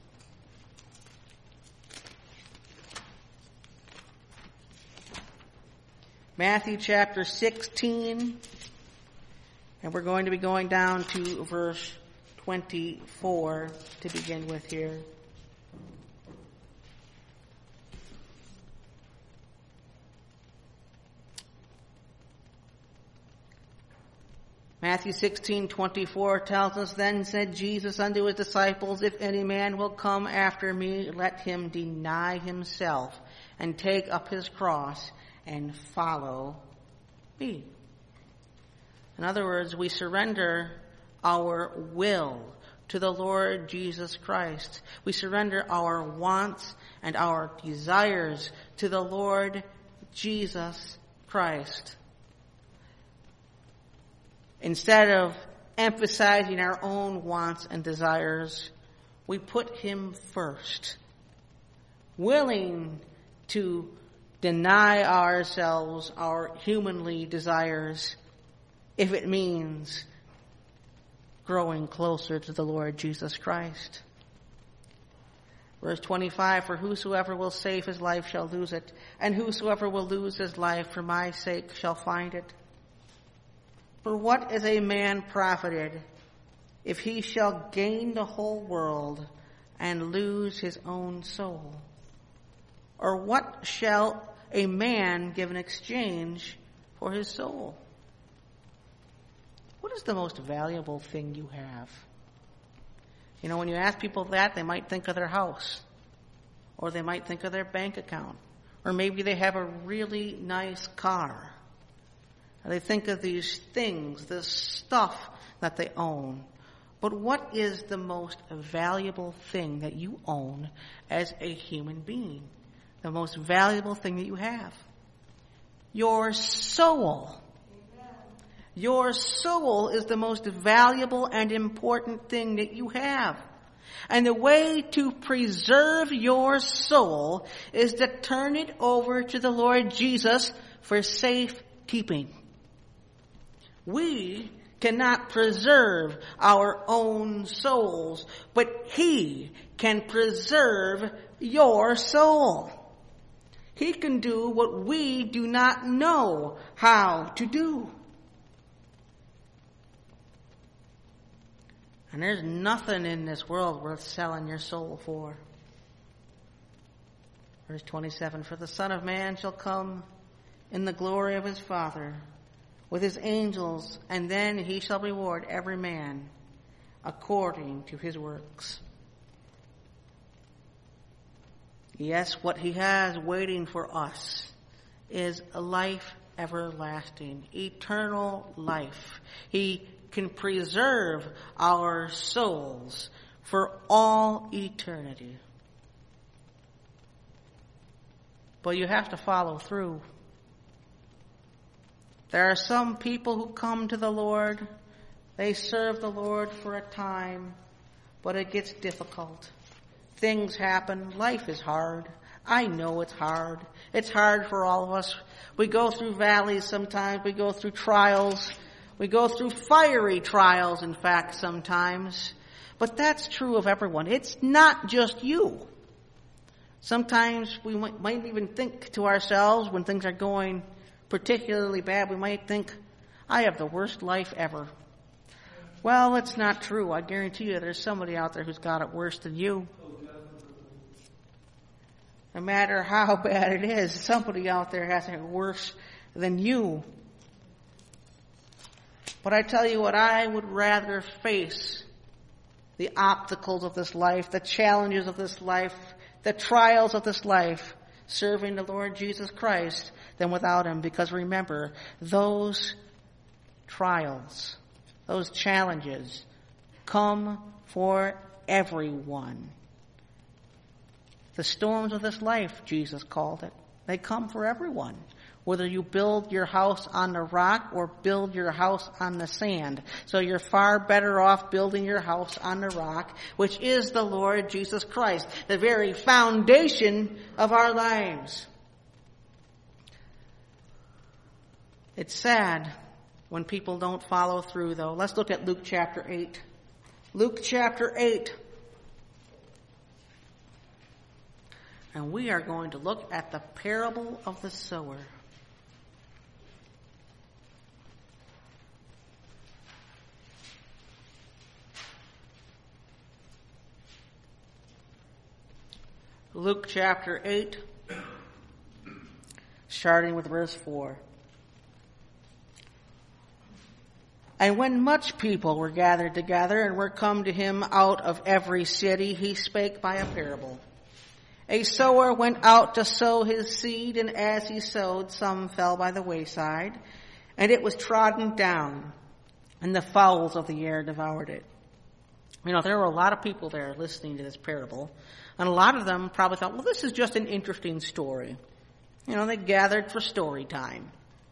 Matthew chapter 16, and we're going to be going down to verse 24 to begin with here. Matthew 16:24 tells us, then said Jesus unto his disciples, if any man will come after me, let him deny himself and take up his cross and follow me. In other words, we surrender our will to the Lord Jesus Christ. We surrender our wants and our desires to the Lord Jesus Christ. Instead of emphasizing our own wants and desires, we put him first, willing to deny ourselves our humanly desires if it means growing closer to the Lord Jesus Christ. Verse 25, for whosoever will save his life shall lose it, and whosoever will lose his life for my sake shall find it. For what is a man profited if he shall gain the whole world and lose his own soul? Or what shall a man give in exchange for his soul? What is the most valuable thing you have? You know, when you ask people that, they might think of their house, or they might think of their bank account, or maybe they have a really nice car. And they think of these things, this stuff that they own. But what is the most valuable thing that you own as a human being? The most valuable thing that you have? Your soul. Your soul is the most valuable and important thing that you have. And the way to preserve your soul is to turn it over to the Lord Jesus for safekeeping. We cannot preserve our own souls, but He can preserve your soul. He can do what we do not know how to do. And there's nothing in this world worth selling your soul for. Verse 27, for the Son of Man shall come in the glory of his Father with his angels, and then he shall reward every man according to his works. Yes, what he has waiting for us is a life everlasting, eternal life. He can preserve our souls for all eternity. But you have to follow through. There are some people who come to the Lord, they serve the Lord for a time, but it gets difficult. Things happen. Life is hard. I know it's hard. It's hard for all of us. We go through valleys sometimes. We go through trials. We go through fiery trials, in fact, sometimes. But that's true of everyone. It's not just you. Sometimes we might even think to ourselves when things are going particularly bad, we might think, I have the worst life ever. Well, it's not true. I guarantee you there's somebody out there who's got it worse than you. No matter how bad it is, somebody out there has it worse than you. But I tell you what, I would rather face the obstacles of this life, the challenges of this life, the trials of this life, serving the Lord Jesus Christ than without Him. Because remember, those trials, those challenges come for everyone. The storms of this life, Jesus called it, they come for everyone. Whether you build your house on the rock or build your house on the sand. So you're far better off building your house on the rock, which is the Lord Jesus Christ, the very foundation of our lives. It's sad when people don't follow through, though. Let's look at Luke chapter 8. Luke chapter 8. And we are going to look at the parable of the sower. Luke chapter 8, starting with verse 4. And when much people were gathered together and were come to him out of every city, he spake by a parable. A sower went out to sow his seed, and as he sowed, some fell by the wayside, and it was trodden down, and the fowls of the air devoured it. You know, there were a lot of people there listening to this parable, and a lot of them probably thought, well, this is just an interesting story. You know, they gathered for story time.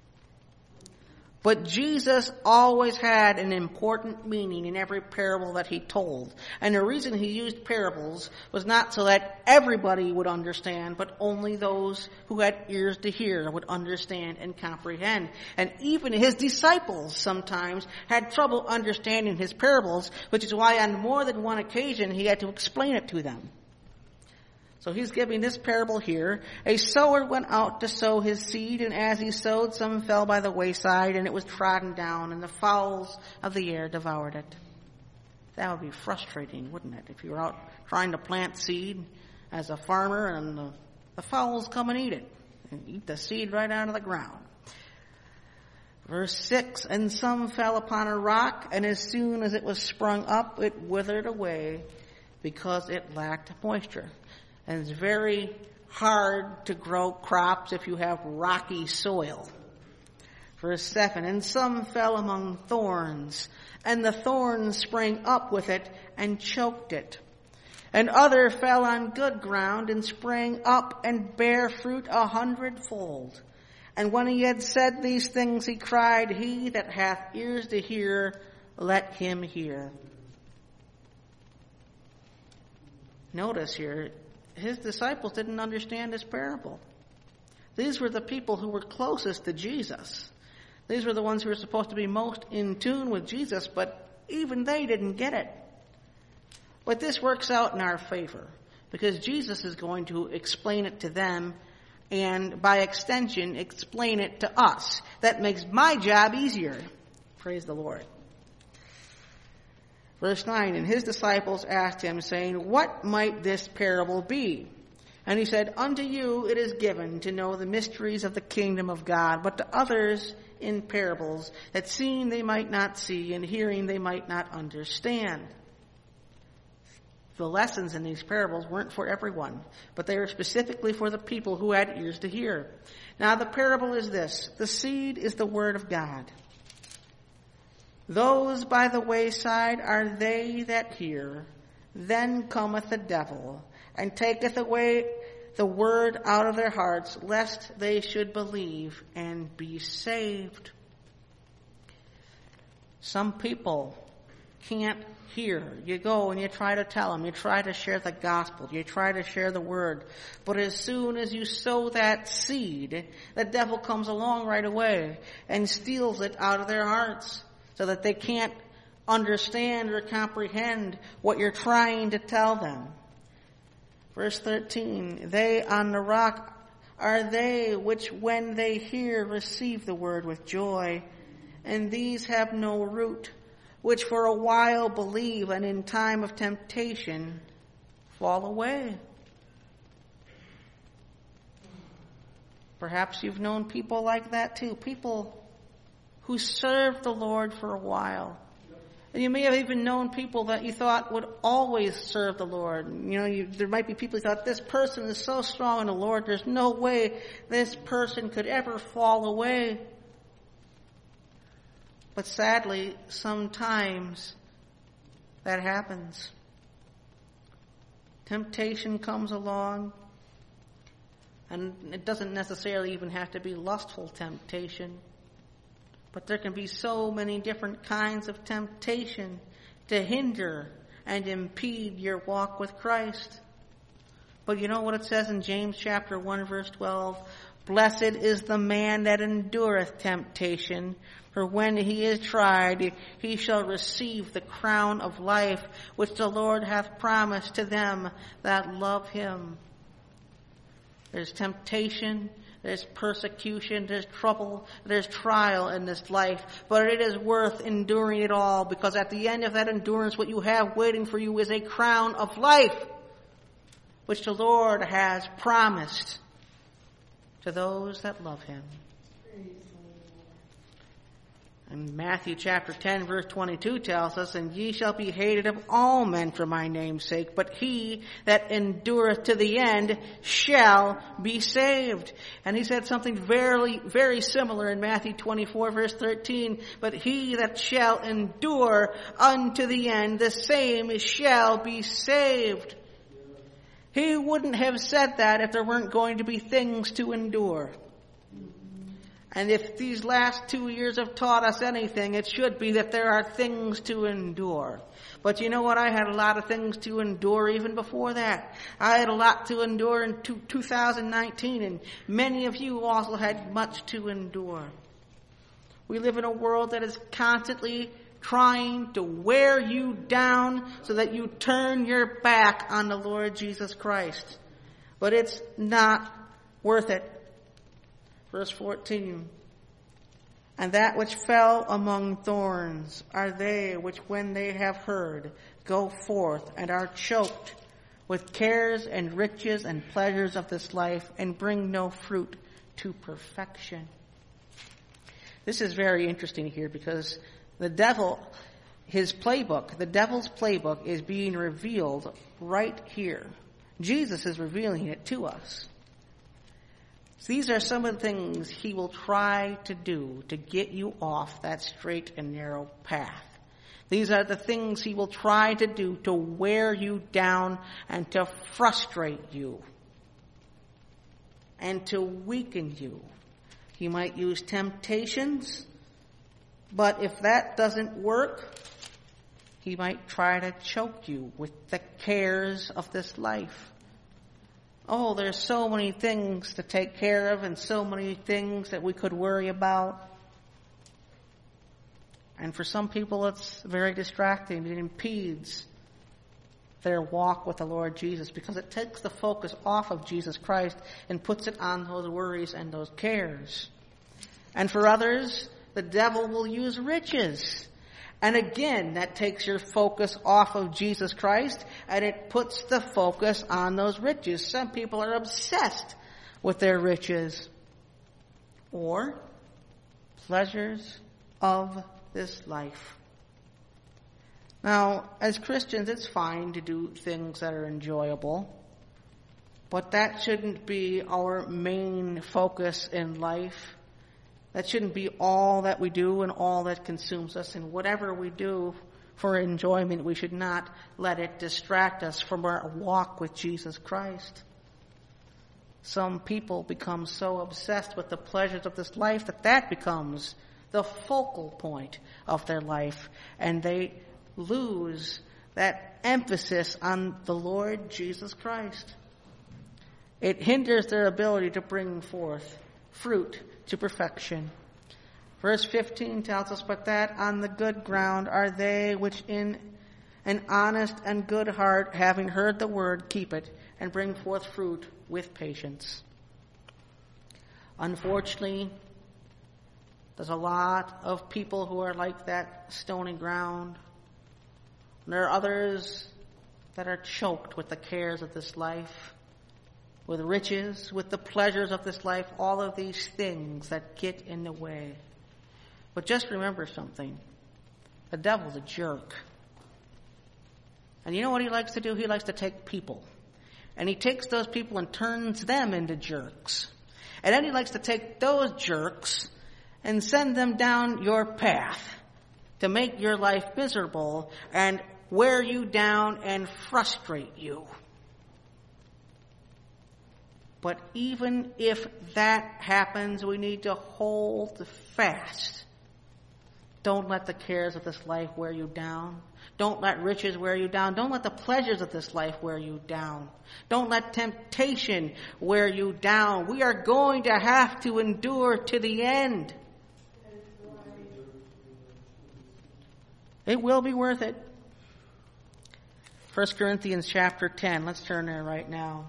But Jesus always had an important meaning in every parable that he told. And the reason he used parables was not so that everybody would understand, but only those who had ears to hear would understand and comprehend. And even his disciples sometimes had trouble understanding his parables, which is why on more than one occasion he had to explain it to them. So he's giving this parable here. A sower went out to sow his seed, and as he sowed, some fell by the wayside, and it was trodden down, and the fowls of the air devoured it. That would be frustrating, wouldn't it? If you were out trying to plant seed as a farmer and the fowls come and eat it and eat the seed right out of the ground. Verse 6, and some fell upon a rock, and as soon as it was sprung up, it withered away because it lacked moisture. And it's very hard to grow crops if you have rocky soil. Verse 7, and some fell among thorns, and the thorns sprang up with it and choked it. And other fell on good ground and sprang up and bare fruit 100-fold. And when he had said these things, he cried, he that hath ears to hear, let him hear. Notice here, his disciples didn't understand this parable. These were the people who were closest to Jesus. These were the ones who were supposed to be most in tune with Jesus, but even they didn't get it. But this works out in our favor, because Jesus is going to explain it to them, and by extension, explain it to us. That makes my job easier. Praise the Lord. Verse 9, and his disciples asked him, saying, what might this parable be? And he said, unto you it is given to know the mysteries of the kingdom of God, but to others in parables, that seeing they might not see, and hearing they might not understand. The lessons in these parables weren't for everyone, but they were specifically for the people who had ears to hear. Now the parable is this: the seed is the word of God. Those by the wayside are they that hear. Then cometh the devil, and taketh away the word out of their hearts, lest they should believe and be saved. Some people can't hear. You go and you try to tell them, you try to share the gospel, you try to share the word, but as soon as you sow that seed, the devil comes along right away and steals it out of their hearts so that they can't understand or comprehend what you're trying to tell them. Verse 13, they on the rock are they which when they hear receive the word with joy, and these have no root, which for a while believe, and in time of temptation fall away. Perhaps you've known people like that too, people who served the Lord for a while. And you may have even known people that you thought would always serve the Lord. There might be people who thought, this person is so strong in the Lord, there's no way this person could ever fall away. But sadly, sometimes that happens. Temptation comes along, and it doesn't necessarily even have to be lustful temptation. But there can be so many different kinds of temptation to hinder and impede your walk with Christ. But you know what it says in James chapter 1 verse 12? Blessed is the man that endureth temptation, for when he is tried, he shall receive the crown of life, which the Lord hath promised to them that love him. There's temptation, there's persecution, there's trouble, there's trial in this life, but it is worth enduring it all, because at the end of that endurance, what you have waiting for you is a crown of life, which the Lord has promised to those that love him. And Matthew chapter 10 verse 22 tells us, and ye shall be hated of all men for my name's sake, but he that endureth to the end shall be saved. And he said something very, very similar in Matthew 24 verse 13, but he that shall endure unto the end, the same shall be saved. He wouldn't have said that if there weren't going to be things to endure. And if these last 2 years have taught us anything, it should be that there are things to endure. But you know what? I had a lot of things to endure even before that. I had a lot to endure in 2019, and many of you also had much to endure. We live in a world that is constantly trying to wear you down so that you turn your back on the Lord Jesus Christ. But it's not worth it. Verse 14. And that which fell among thorns are they which, when they have heard, go forth and are choked with cares and riches and pleasures of this life, and bring no fruit to perfection. This is very interesting here, because the devil's playbook is being revealed right here. Jesus is revealing it to us. These are some of the things he will try to do to get you off that straight and narrow path. These are the things he will try to do to wear you down and to frustrate you and to weaken you. He might use temptations, but if that doesn't work, he might try to choke you with the cares of this life. Oh, there's so many things to take care of and so many things that we could worry about. And for some people, it's very distracting. It impedes their walk with the Lord Jesus, because it takes the focus off of Jesus Christ and puts it on those worries and those cares. And for others, the devil will use riches. And again, that takes your focus off of Jesus Christ, and it puts the focus on those riches. Some people are obsessed with their riches or pleasures of this life. Now, as Christians, it's fine to do things that are enjoyable, but that shouldn't be our main focus in life. That shouldn't be all that we do and all that consumes us. And whatever we do for enjoyment, we should not let it distract us from our walk with Jesus Christ. Some people become so obsessed with the pleasures of this life that becomes the focal point of their life, and they lose that emphasis on the Lord Jesus Christ. It hinders their ability to bring forth fruit to perfection. Verse 15 tells us, but that on the good ground are they which in an honest and good heart, having heard the word, keep it, and bring forth fruit with patience. Unfortunately, there's a lot of people who are like that stony ground. And there are others that are choked with the cares of this life, with riches, with the pleasures of this life, all of these things that get in the way. But just remember something. The devil's a jerk. And you know what he likes to do? He likes to take people. And he takes those people and turns them into jerks. And then he likes to take those jerks and send them down your path to make your life miserable and wear you down and frustrate you. But even if that happens, we need to hold fast. Don't let the cares of this life wear you down. Don't let riches wear you down. Don't let the pleasures of this life wear you down. Don't let temptation wear you down. We are going to have to endure to the end. It will be worth it. 1 Corinthians chapter 10. Let's turn there right now.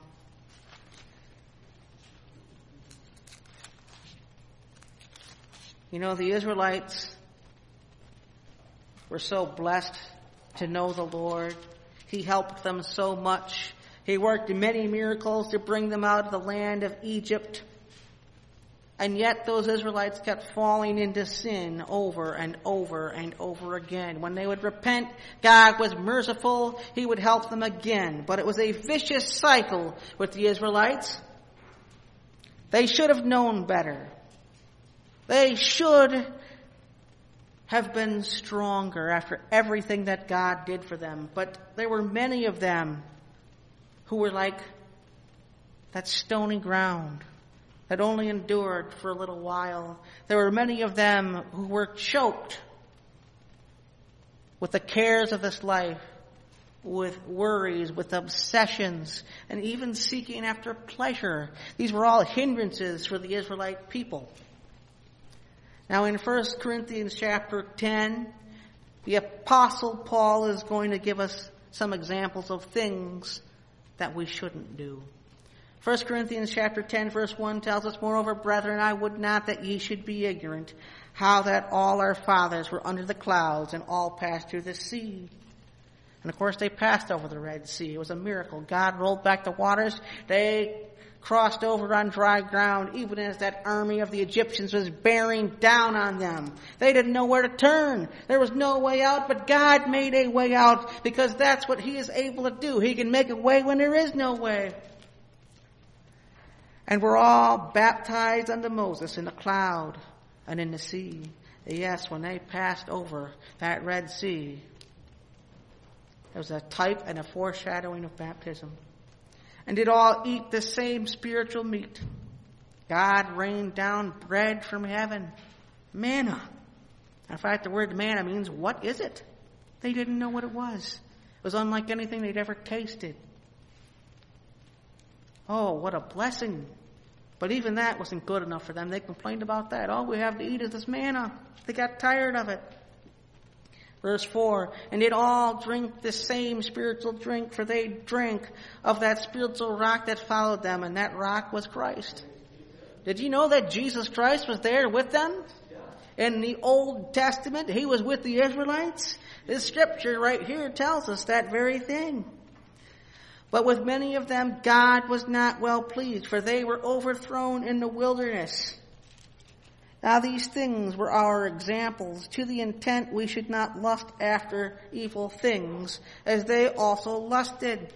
You know, the Israelites were so blessed to know the Lord. He helped them so much. He worked many miracles to bring them out of the land of Egypt. And yet those Israelites kept falling into sin over and over and over again. When they would repent, God was merciful. He would help them again. But it was a vicious cycle with the Israelites. They should have known better. They should have been stronger after everything that God did for them. But there were many of them who were like that stony ground that only endured for a little while. There were many of them who were choked with the cares of this life, with worries, with obsessions, and even seeking after pleasure. These were all hindrances for the Israelite people. Now in 1 Corinthians chapter 10, the Apostle Paul is going to give us some examples of things that we shouldn't do. 1 Corinthians chapter 10 verse 1 tells us, moreover, brethren, I would not that ye should be ignorant how that all our fathers were under the clouds and all passed through the sea. And of course they passed over the Red Sea. It was a miracle. God rolled back the waters. They crossed over on dry ground, even as that army of the Egyptians was bearing down on them. They didn't know where to turn. There was no way out, but God made a way out, because that's what He is able to do. He can make a way when there is no way. And we're all baptized unto Moses in the cloud and in the sea. Yes, when they passed over that Red Sea, it was a type and a foreshadowing of baptism. And did all eat the same spiritual meat. God rained down bread from heaven, manna. In fact, the word manna means, what is it? They didn't know what it was. It was unlike anything they'd ever tasted. Oh, what a blessing. But even that wasn't good enough for them. They complained about that. All we have to eat is this manna. They got tired of it. Verse 4, and did all drink the same spiritual drink, for they drank of that spiritual rock that followed them, and that rock was Christ. Did you know that Jesus Christ was there with them? In the Old Testament, He was with the Israelites. This scripture right here tells us that very thing. But with many of them, God was not well pleased, for they were overthrown in the wilderness. Now these things were our examples, to the intent we should not lust after evil things, as they also lusted.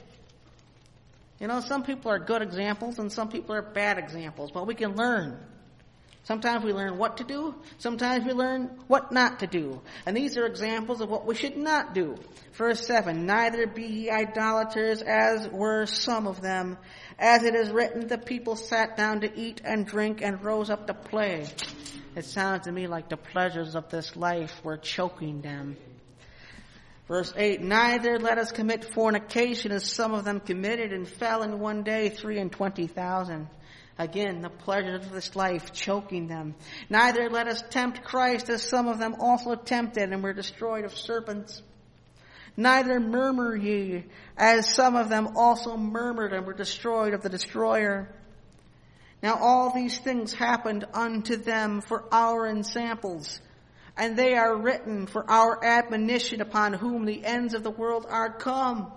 You know, some people are good examples and some people are bad examples, but we can learn. Sometimes we learn what to do, sometimes we learn what not to do. And these are examples of what we should not do. Verse 7, neither be ye idolaters, as were some of them. As it is written, the people sat down to eat and drink and rose up to play. It sounds to me like the pleasures of this life were choking them. Verse 8, neither let us commit fornication, as some of them committed and fell in one day 23,000. Again, the pleasures of this life choking them. Neither let us tempt Christ, as some of them also tempted and were destroyed of serpents. Neither murmur ye, as some of them also murmured and were destroyed of the destroyer. Now all these things happened unto them for our ensamples, and they are written for our admonition, upon whom the ends of the world are come.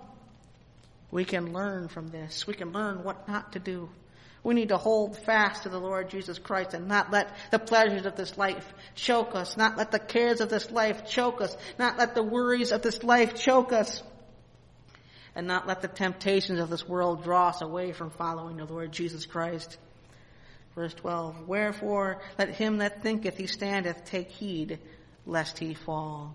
We can learn from this. We can learn what not to do. We need to hold fast to the Lord Jesus Christ and not let the pleasures of this life choke us, not let the cares of this life choke us, not let the worries of this life choke us, and not let the temptations of this world draw us away from following the Lord Jesus Christ. Verse 12, wherefore let him that thinketh he standeth take heed lest he fall.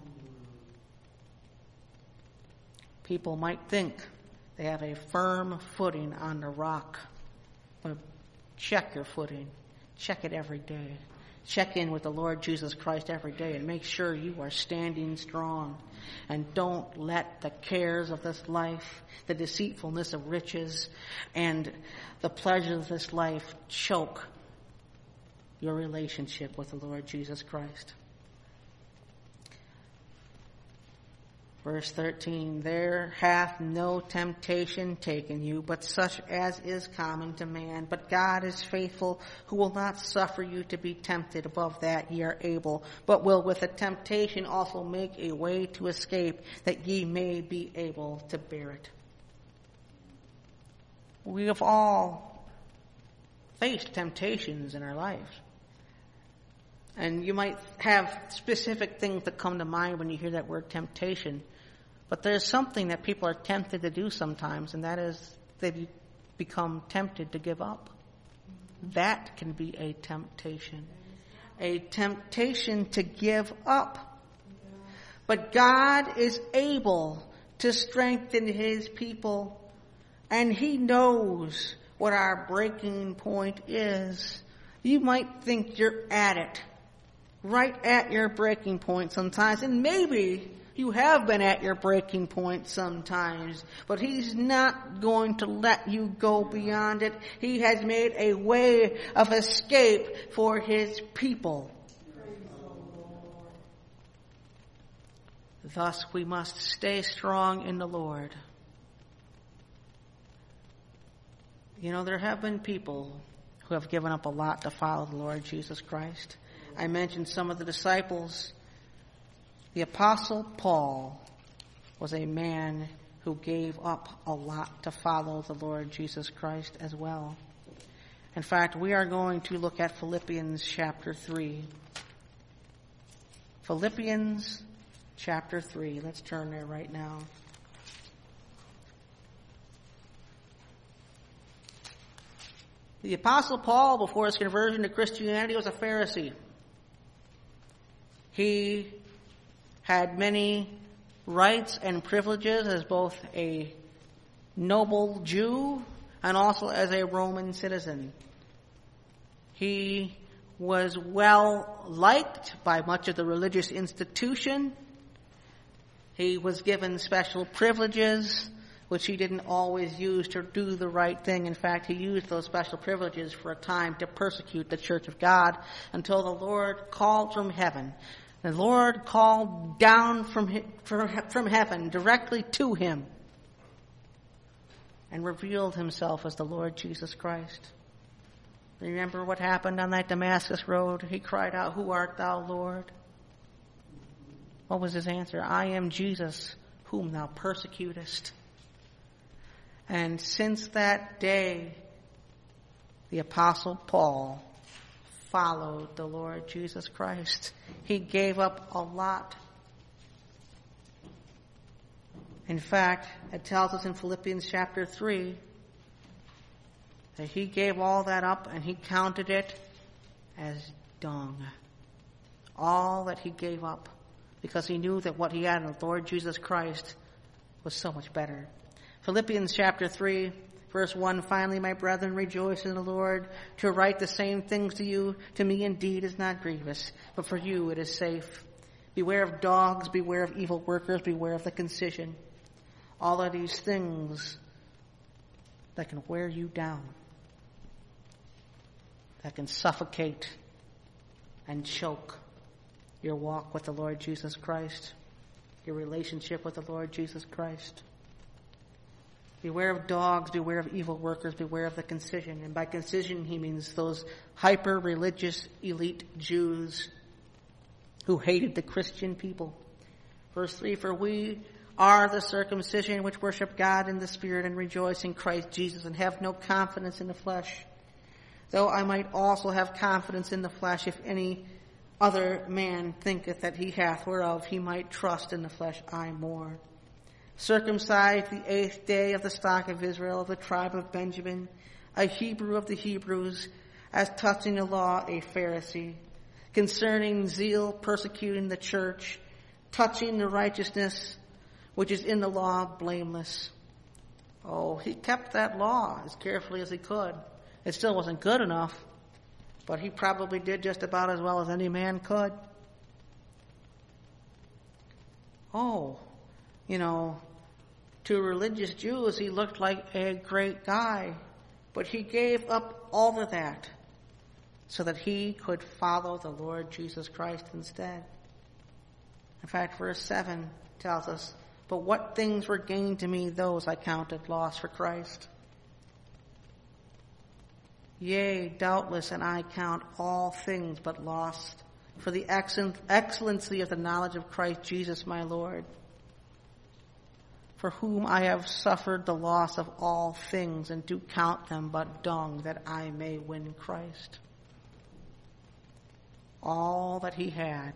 People might think they have a firm footing on the rock. But check your footing. Check it every day. Check in with the Lord Jesus Christ every day and make sure you are standing strong. And don't let the cares of this life, the deceitfulness of riches, and the pleasures of this life choke your relationship with the Lord Jesus Christ. Verse 13, there hath no temptation taken you, but such as is common to man. But God is faithful, who will not suffer you to be tempted above that ye are able, but will with the temptation also make a way to escape, that ye may be able to bear it. We have all faced temptations in our lives. And you might have specific things that come to mind when you hear that word temptation. But there's something that people are tempted to do sometimes, and that is they become tempted to give up. That can be a temptation. A temptation to give up. But God is able to strengthen His people, and He knows what our breaking point is. You might think you're at it, right at your breaking point sometimes, and maybe you have been at your breaking point sometimes, but He's not going to let you go beyond it. He has made a way of escape for His people. Thus, we must stay strong in the Lord. You know, there have been people who have given up a lot to follow the Lord Jesus Christ. I mentioned some of the disciples. The Apostle Paul was a man who gave up a lot to follow the Lord Jesus Christ as well. In fact, we are going to look at Philippians chapter 3. Philippians chapter 3. Let's turn there right now. The Apostle Paul, before his conversion to Christianity, was a Pharisee. He had many rights and privileges as both a noble Jew and also as a Roman citizen. He was well liked by much of the religious institution. He was given special privileges, which he didn't always use to do the right thing. In fact, he used those special privileges for a time to persecute the church of God until the Lord called from heaven. The Lord called down from heaven directly to him and revealed himself as the Lord Jesus Christ. Remember what happened on that Damascus road? He cried out, "Who art thou, Lord?" What was his answer? "I am Jesus, whom thou persecutest." And since that day, the Apostle Paul followed the Lord Jesus Christ. He gave up a lot. In fact, it tells us in Philippians chapter 3 that he gave all that up and he counted it as dung. All that he gave up, because he knew that what he had in the Lord Jesus Christ was so much better. Philippians chapter 3, verse 1, "Finally, my brethren, rejoice in the Lord. To write the same things to you, to me indeed is not grievous, but for you it is safe. Beware of dogs, beware of evil workers, beware of the concision." All of these things that can wear you down, that can suffocate and choke your walk with the Lord Jesus Christ, your relationship with the Lord Jesus Christ. Beware of dogs, beware of evil workers, beware of the concision. And by concision, he means those hyper-religious elite Jews who hated the Christian people. Verse 3, "For we are the circumcision which worship God in the Spirit and rejoice in Christ Jesus and have no confidence in the flesh. Though I might also have confidence in the flesh, if any other man thinketh that he hath, whereof he might trust in the flesh, I more. Circumcised the 8th day of the stock of Israel, of the tribe of Benjamin, a Hebrew of the Hebrews, as touching the law, a Pharisee, concerning zeal, persecuting the church, touching the righteousness which is in the law, blameless." Oh, he kept that law as carefully as he could. It still wasn't good enough, but he probably did just about as well as any man could. Oh, to religious Jews, he looked like a great guy, but he gave up all of that so that he could follow the Lord Jesus Christ instead. In fact, verse 7 tells us, "But what things were gained to me, those I counted loss for Christ. Yea, doubtless, and I count all things but lost for the excellency of the knowledge of Christ Jesus my Lord, for whom I have suffered the loss of all things, and do count them but dung, that I may win Christ." All that he had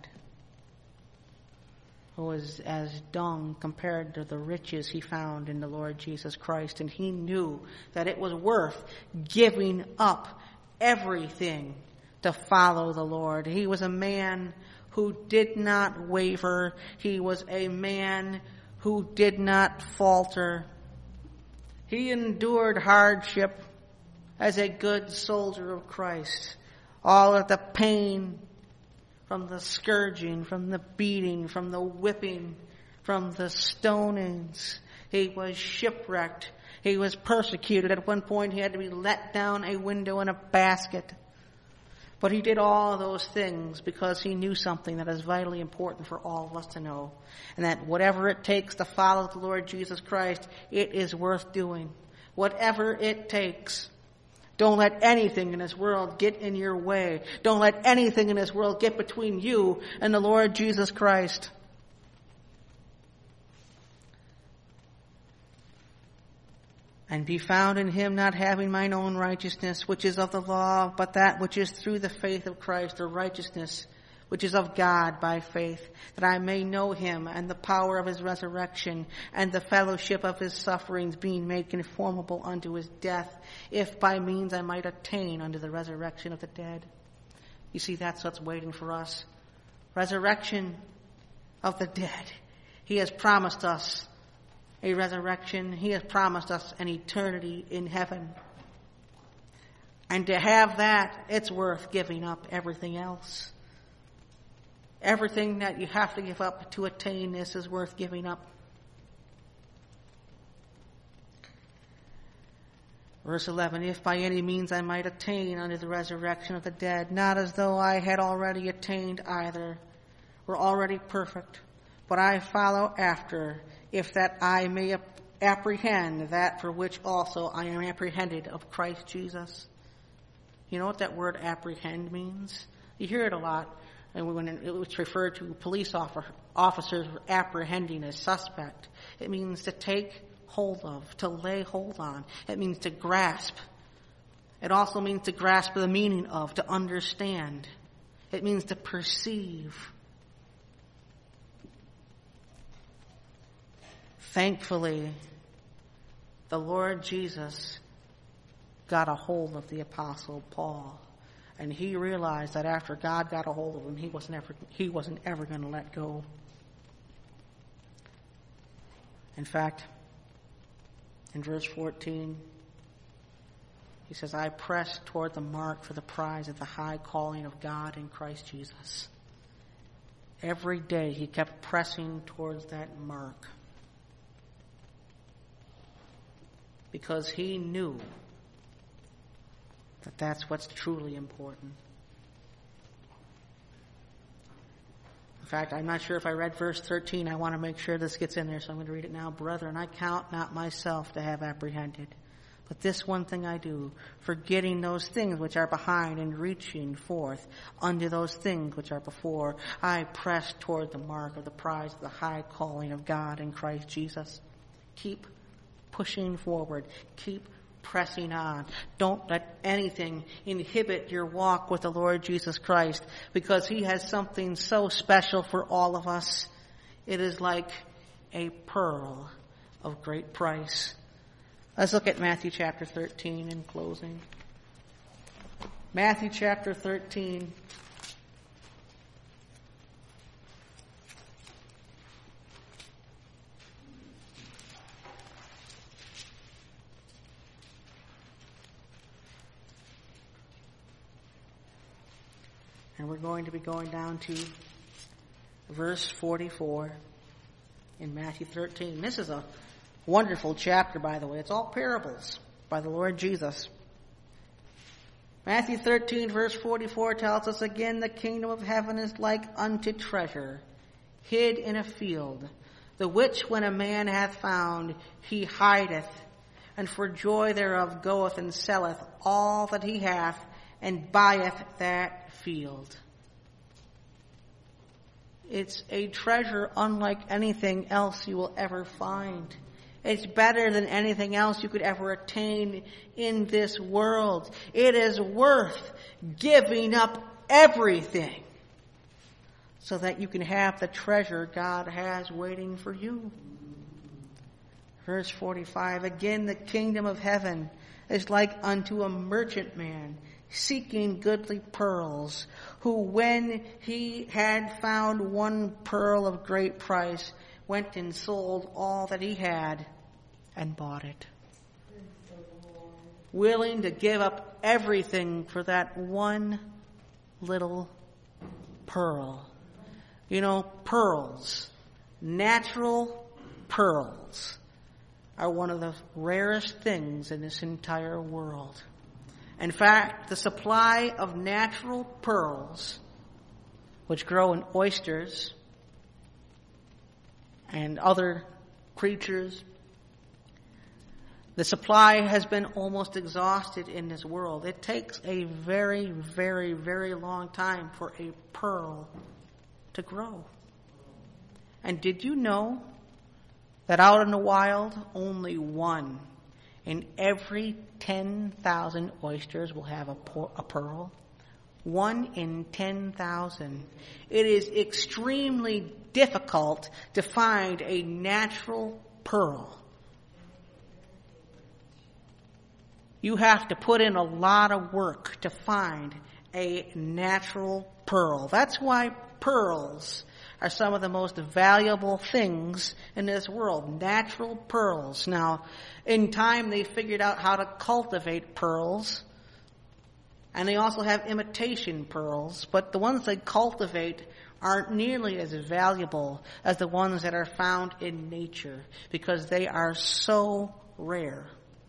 was as dung compared to the riches he found in the Lord Jesus Christ, and he knew that it was worth giving up everything to follow the Lord. He was a man who did not waver. He was a man who did not falter. He endured hardship as a good soldier of Christ. All of the pain from the scourging, from the beating, from the whipping, from the stonings. He was shipwrecked. He was persecuted. At one point, he had to be let down a window in a basket. But he did all of those things because he knew something that is vitally important for all of us to know. And that whatever it takes to follow the Lord Jesus Christ, it is worth doing. Whatever it takes. Don't let anything in this world get in your way. Don't let anything in this world get between you and the Lord Jesus Christ. And be found in him, not having mine own righteousness, which is of the law, but that which is through the faith of Christ, the righteousness which is of God by faith, that I may know him and the power of his resurrection and the fellowship of his sufferings, being made conformable unto his death, if by means I might attain unto the resurrection of the dead. You see, that's what's waiting for us. Resurrection of the dead. He has promised us a resurrection. He has promised us an eternity in heaven. And to have that, it's worth giving up everything else. Everything that you have to give up to attain this is worth giving up. Verse 11, if by any means I might attain unto the resurrection of the dead, not as though I had already attained either, or already perfect, but I follow after, if that I may apprehend that for which also I am apprehended of Christ Jesus. You know what that word apprehend means? You hear it a lot. And when it's referred to police officers apprehending a suspect, it means to take hold of, to lay hold on. It means to grasp. It also means to grasp the meaning of, to understand. It means to perceive. Thankfully, the Lord Jesus got a hold of the Apostle Paul. And he realized that after God got a hold of him, he wasn't ever going to let go. In fact, in verse 14, he says, I press toward the mark for the prize of the high calling of God in Christ Jesus. Every day he kept pressing towards that mark, because he knew that that's what's truly important. In fact, I'm not sure if I read verse 13. I want to make sure this gets in there, so I'm going to read it now. Brethren, I count not myself to have apprehended, but this one thing I do, forgetting those things which are behind and reaching forth unto those things which are before, I press toward the mark of the prize of the high calling of God in Christ Jesus. Keep pushing forward. Keep pressing on. Don't let anything inhibit your walk with the Lord Jesus Christ, because he has something so special for all of us. It is like a pearl of great price. Let's look at Matthew chapter 13 in closing. Matthew chapter 13. And we're going to be going down to verse 44 in Matthew 13. This is a wonderful chapter, by the way. It's all parables by the Lord Jesus. Matthew 13, verse 44 tells us again, the kingdom of heaven is like unto treasure hid in a field, the which when a man hath found, he hideth, and for joy thereof goeth and selleth all that he hath, and buyeth that field. It's a treasure unlike anything else you will ever find. It's better than anything else you could ever attain in this world. It is worth giving up everything so that you can have the treasure God has waiting for you. Verse 45, again, the kingdom of heaven is like unto a merchantman seeking goodly pearls, who when he had found one pearl of great price, went and sold all that he had and bought it. Willing to give up everything for that one little pearl. You know, pearls, natural pearls, are one of the rarest things in this entire world. In fact, the supply of natural pearls, which grow in oysters and other creatures, The supply has been almost exhausted in this world. It takes a very, very, very long time for a pearl to grow. And did you know that out in the wild, only 1 in every 10,000 oysters will have a pearl? 1 in 10,000. It is extremely difficult to find a natural pearl. You have to put in a lot of work to find a natural pearl. That's why pearls are some of the most valuable things in this world. Natural pearls. Now, in time they figured out how to cultivate pearls. And they also have imitation pearls. But the ones they cultivate aren't nearly as valuable as the ones that are found in nature, because they are so rare.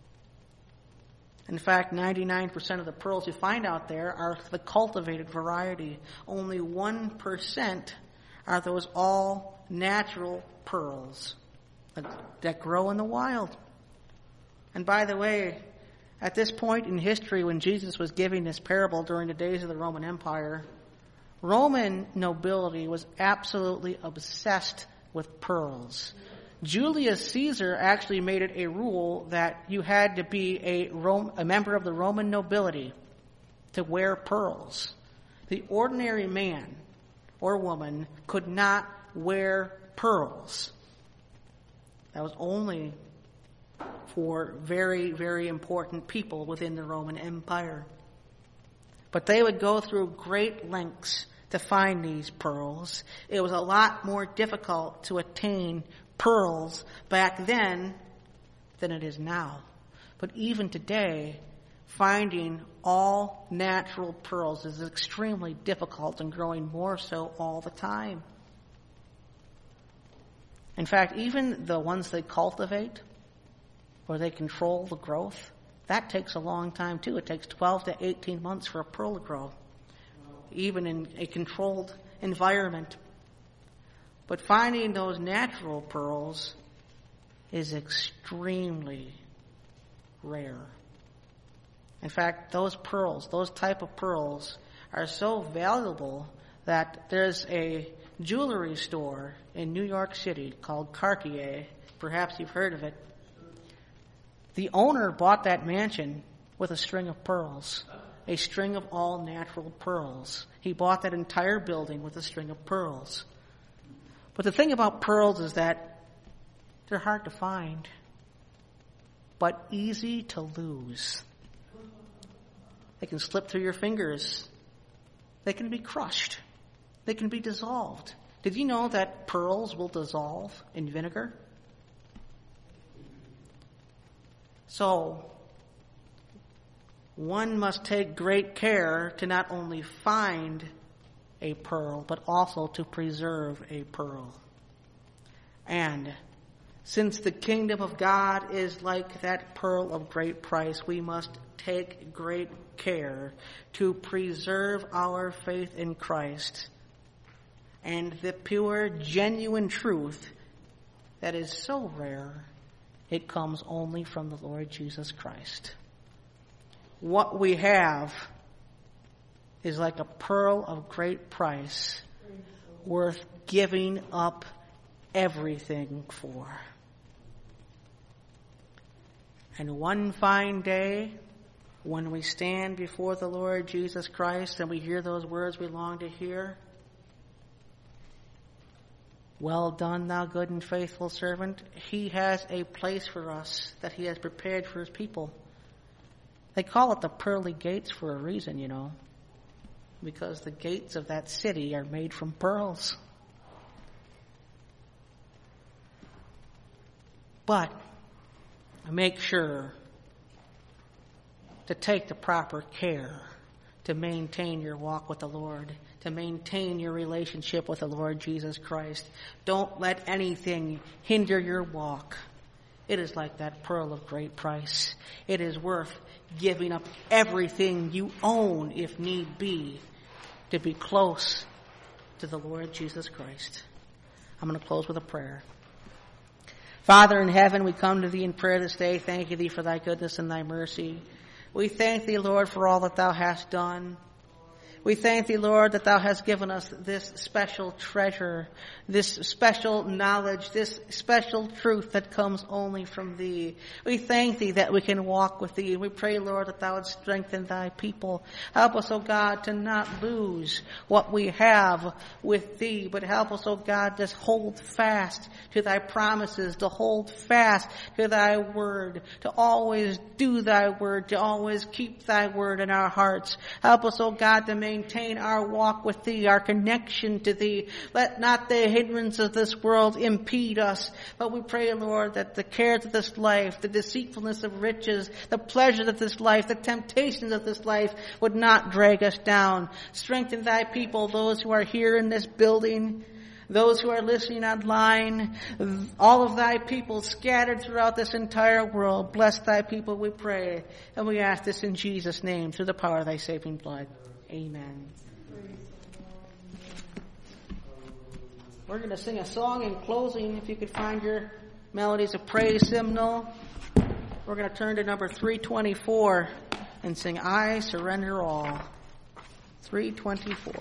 In fact, 99% of the pearls you find out there are the cultivated variety. Only 1% are those all natural pearls that grow in the wild. And by the way, at this point in history, when Jesus was giving this parable during the days of the Roman Empire, Roman nobility was absolutely obsessed with pearls. Julius Caesar actually made it a rule that you had to be a member of the Roman nobility to wear pearls. The ordinary man or woman could not wear pearls. That was only for very, very important people within the Roman Empire. But they would go through great lengths to find these pearls. It was a lot more difficult to attain pearls back then than it is now. But even today, finding all natural pearls is extremely difficult and growing more so all the time. In fact, even the ones they cultivate, where they control the growth, that takes a long time too. It takes 12 to 18 months for a pearl to grow, even in a controlled environment. But finding those natural pearls is extremely rare. In fact, those type of pearls, are so valuable that there's a jewelry store in New York City called Cartier. Perhaps you've heard of it. The owner bought that mansion with a string of pearls, a string of all natural pearls. He bought that entire building with a string of pearls. But the thing about pearls is that they're hard to find, but easy to lose. They can slip through your fingers. They can be crushed. They can be dissolved. Did you know that pearls will dissolve in vinegar? So, one must take great care to not only find a pearl, but also to preserve a pearl. And since the kingdom of God is like that pearl of great price, we must take great care to preserve our faith in Christ and the pure, genuine truth that is so rare, it comes only from the Lord Jesus Christ. What we have is like a pearl of great price, worth giving up everything for. And one fine day, when we stand before the Lord Jesus Christ and we hear those words we long to hear, "Well done, thou good and faithful servant," He has a place for us that He has prepared for His people. They call it the pearly gates for a reason, because the gates of that city are made from pearls. But make sure to take the proper care to maintain your walk with the Lord, to maintain your relationship with the Lord Jesus Christ. Don't let anything hinder your walk. It is like that pearl of great price. It is worth giving up everything you own, if need be, to be close to the Lord Jesus Christ. I'm going to close with a prayer. Father in heaven, we come to thee in prayer this day, thanking thee for thy goodness and thy mercy. We thank thee, Lord, for all that thou hast done. We thank thee, Lord, that thou hast given us this special treasure, this special knowledge, this special truth that comes only from thee. We thank thee that we can walk with thee. We pray, Lord, that thou would strengthen thy people. Help us, O God, to not lose what we have with thee, but help us, O God, to hold fast to thy promises, to hold fast to thy word, to always do thy word, to always keep thy word in our hearts. Help us, O God, to maintain our walk with thee, our connection to thee. Let not the hindrance of this world impede us, but we pray, Lord, that the cares of this life, the deceitfulness of riches, the pleasures of this life, the temptations of this life would not drag us down. Strengthen thy people, those who are here in this building, those who are listening online, all of thy people scattered throughout this entire world. Bless thy people, we pray. And we ask this in Jesus' name, through the power of thy saving blood. Amen. We're going to sing a song in closing. If you could find your melodies of praise hymnal. We're going to turn to number 324 and sing I Surrender All. 324.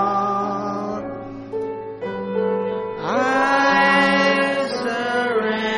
I surrender.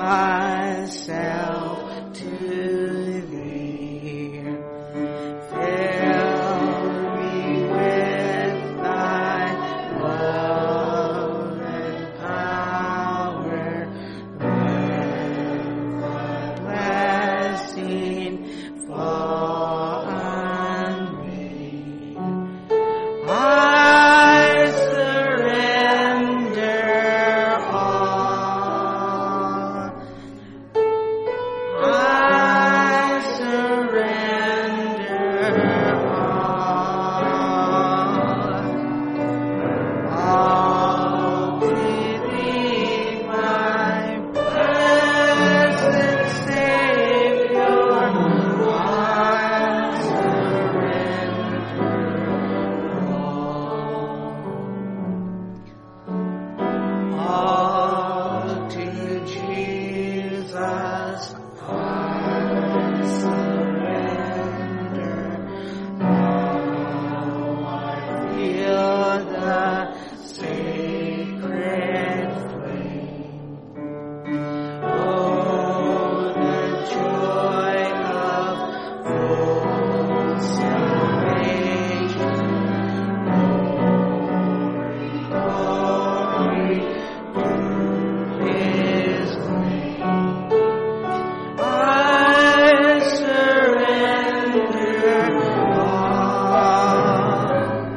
myself to thee. Fill me with thy love and power. Let thy blessing fall on me. I surrender all. I surrender all to thee, my blessed Savior. I surrender all to Jesus. I surrender all. I feel the sacred flame. Oh, the joy of full salvation. Glory to His name. I surrender all.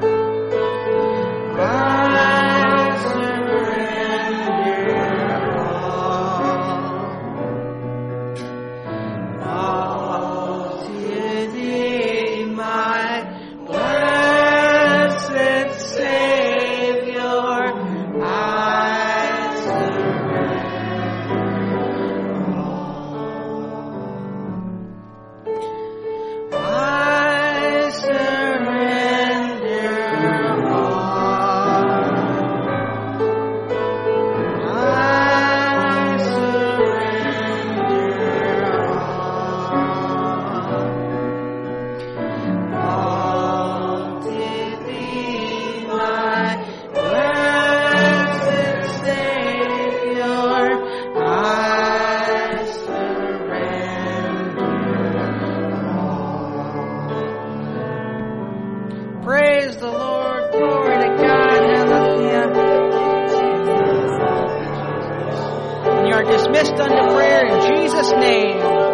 I surrender all to thee, my blessed Savior. I surrender all. I surrender all. I surrender all to thee, my blessed Savior. I surrender all. Praise the Lord. Glory to God. Hallelujah. And you are dismissed unto prayer in Jesus' name.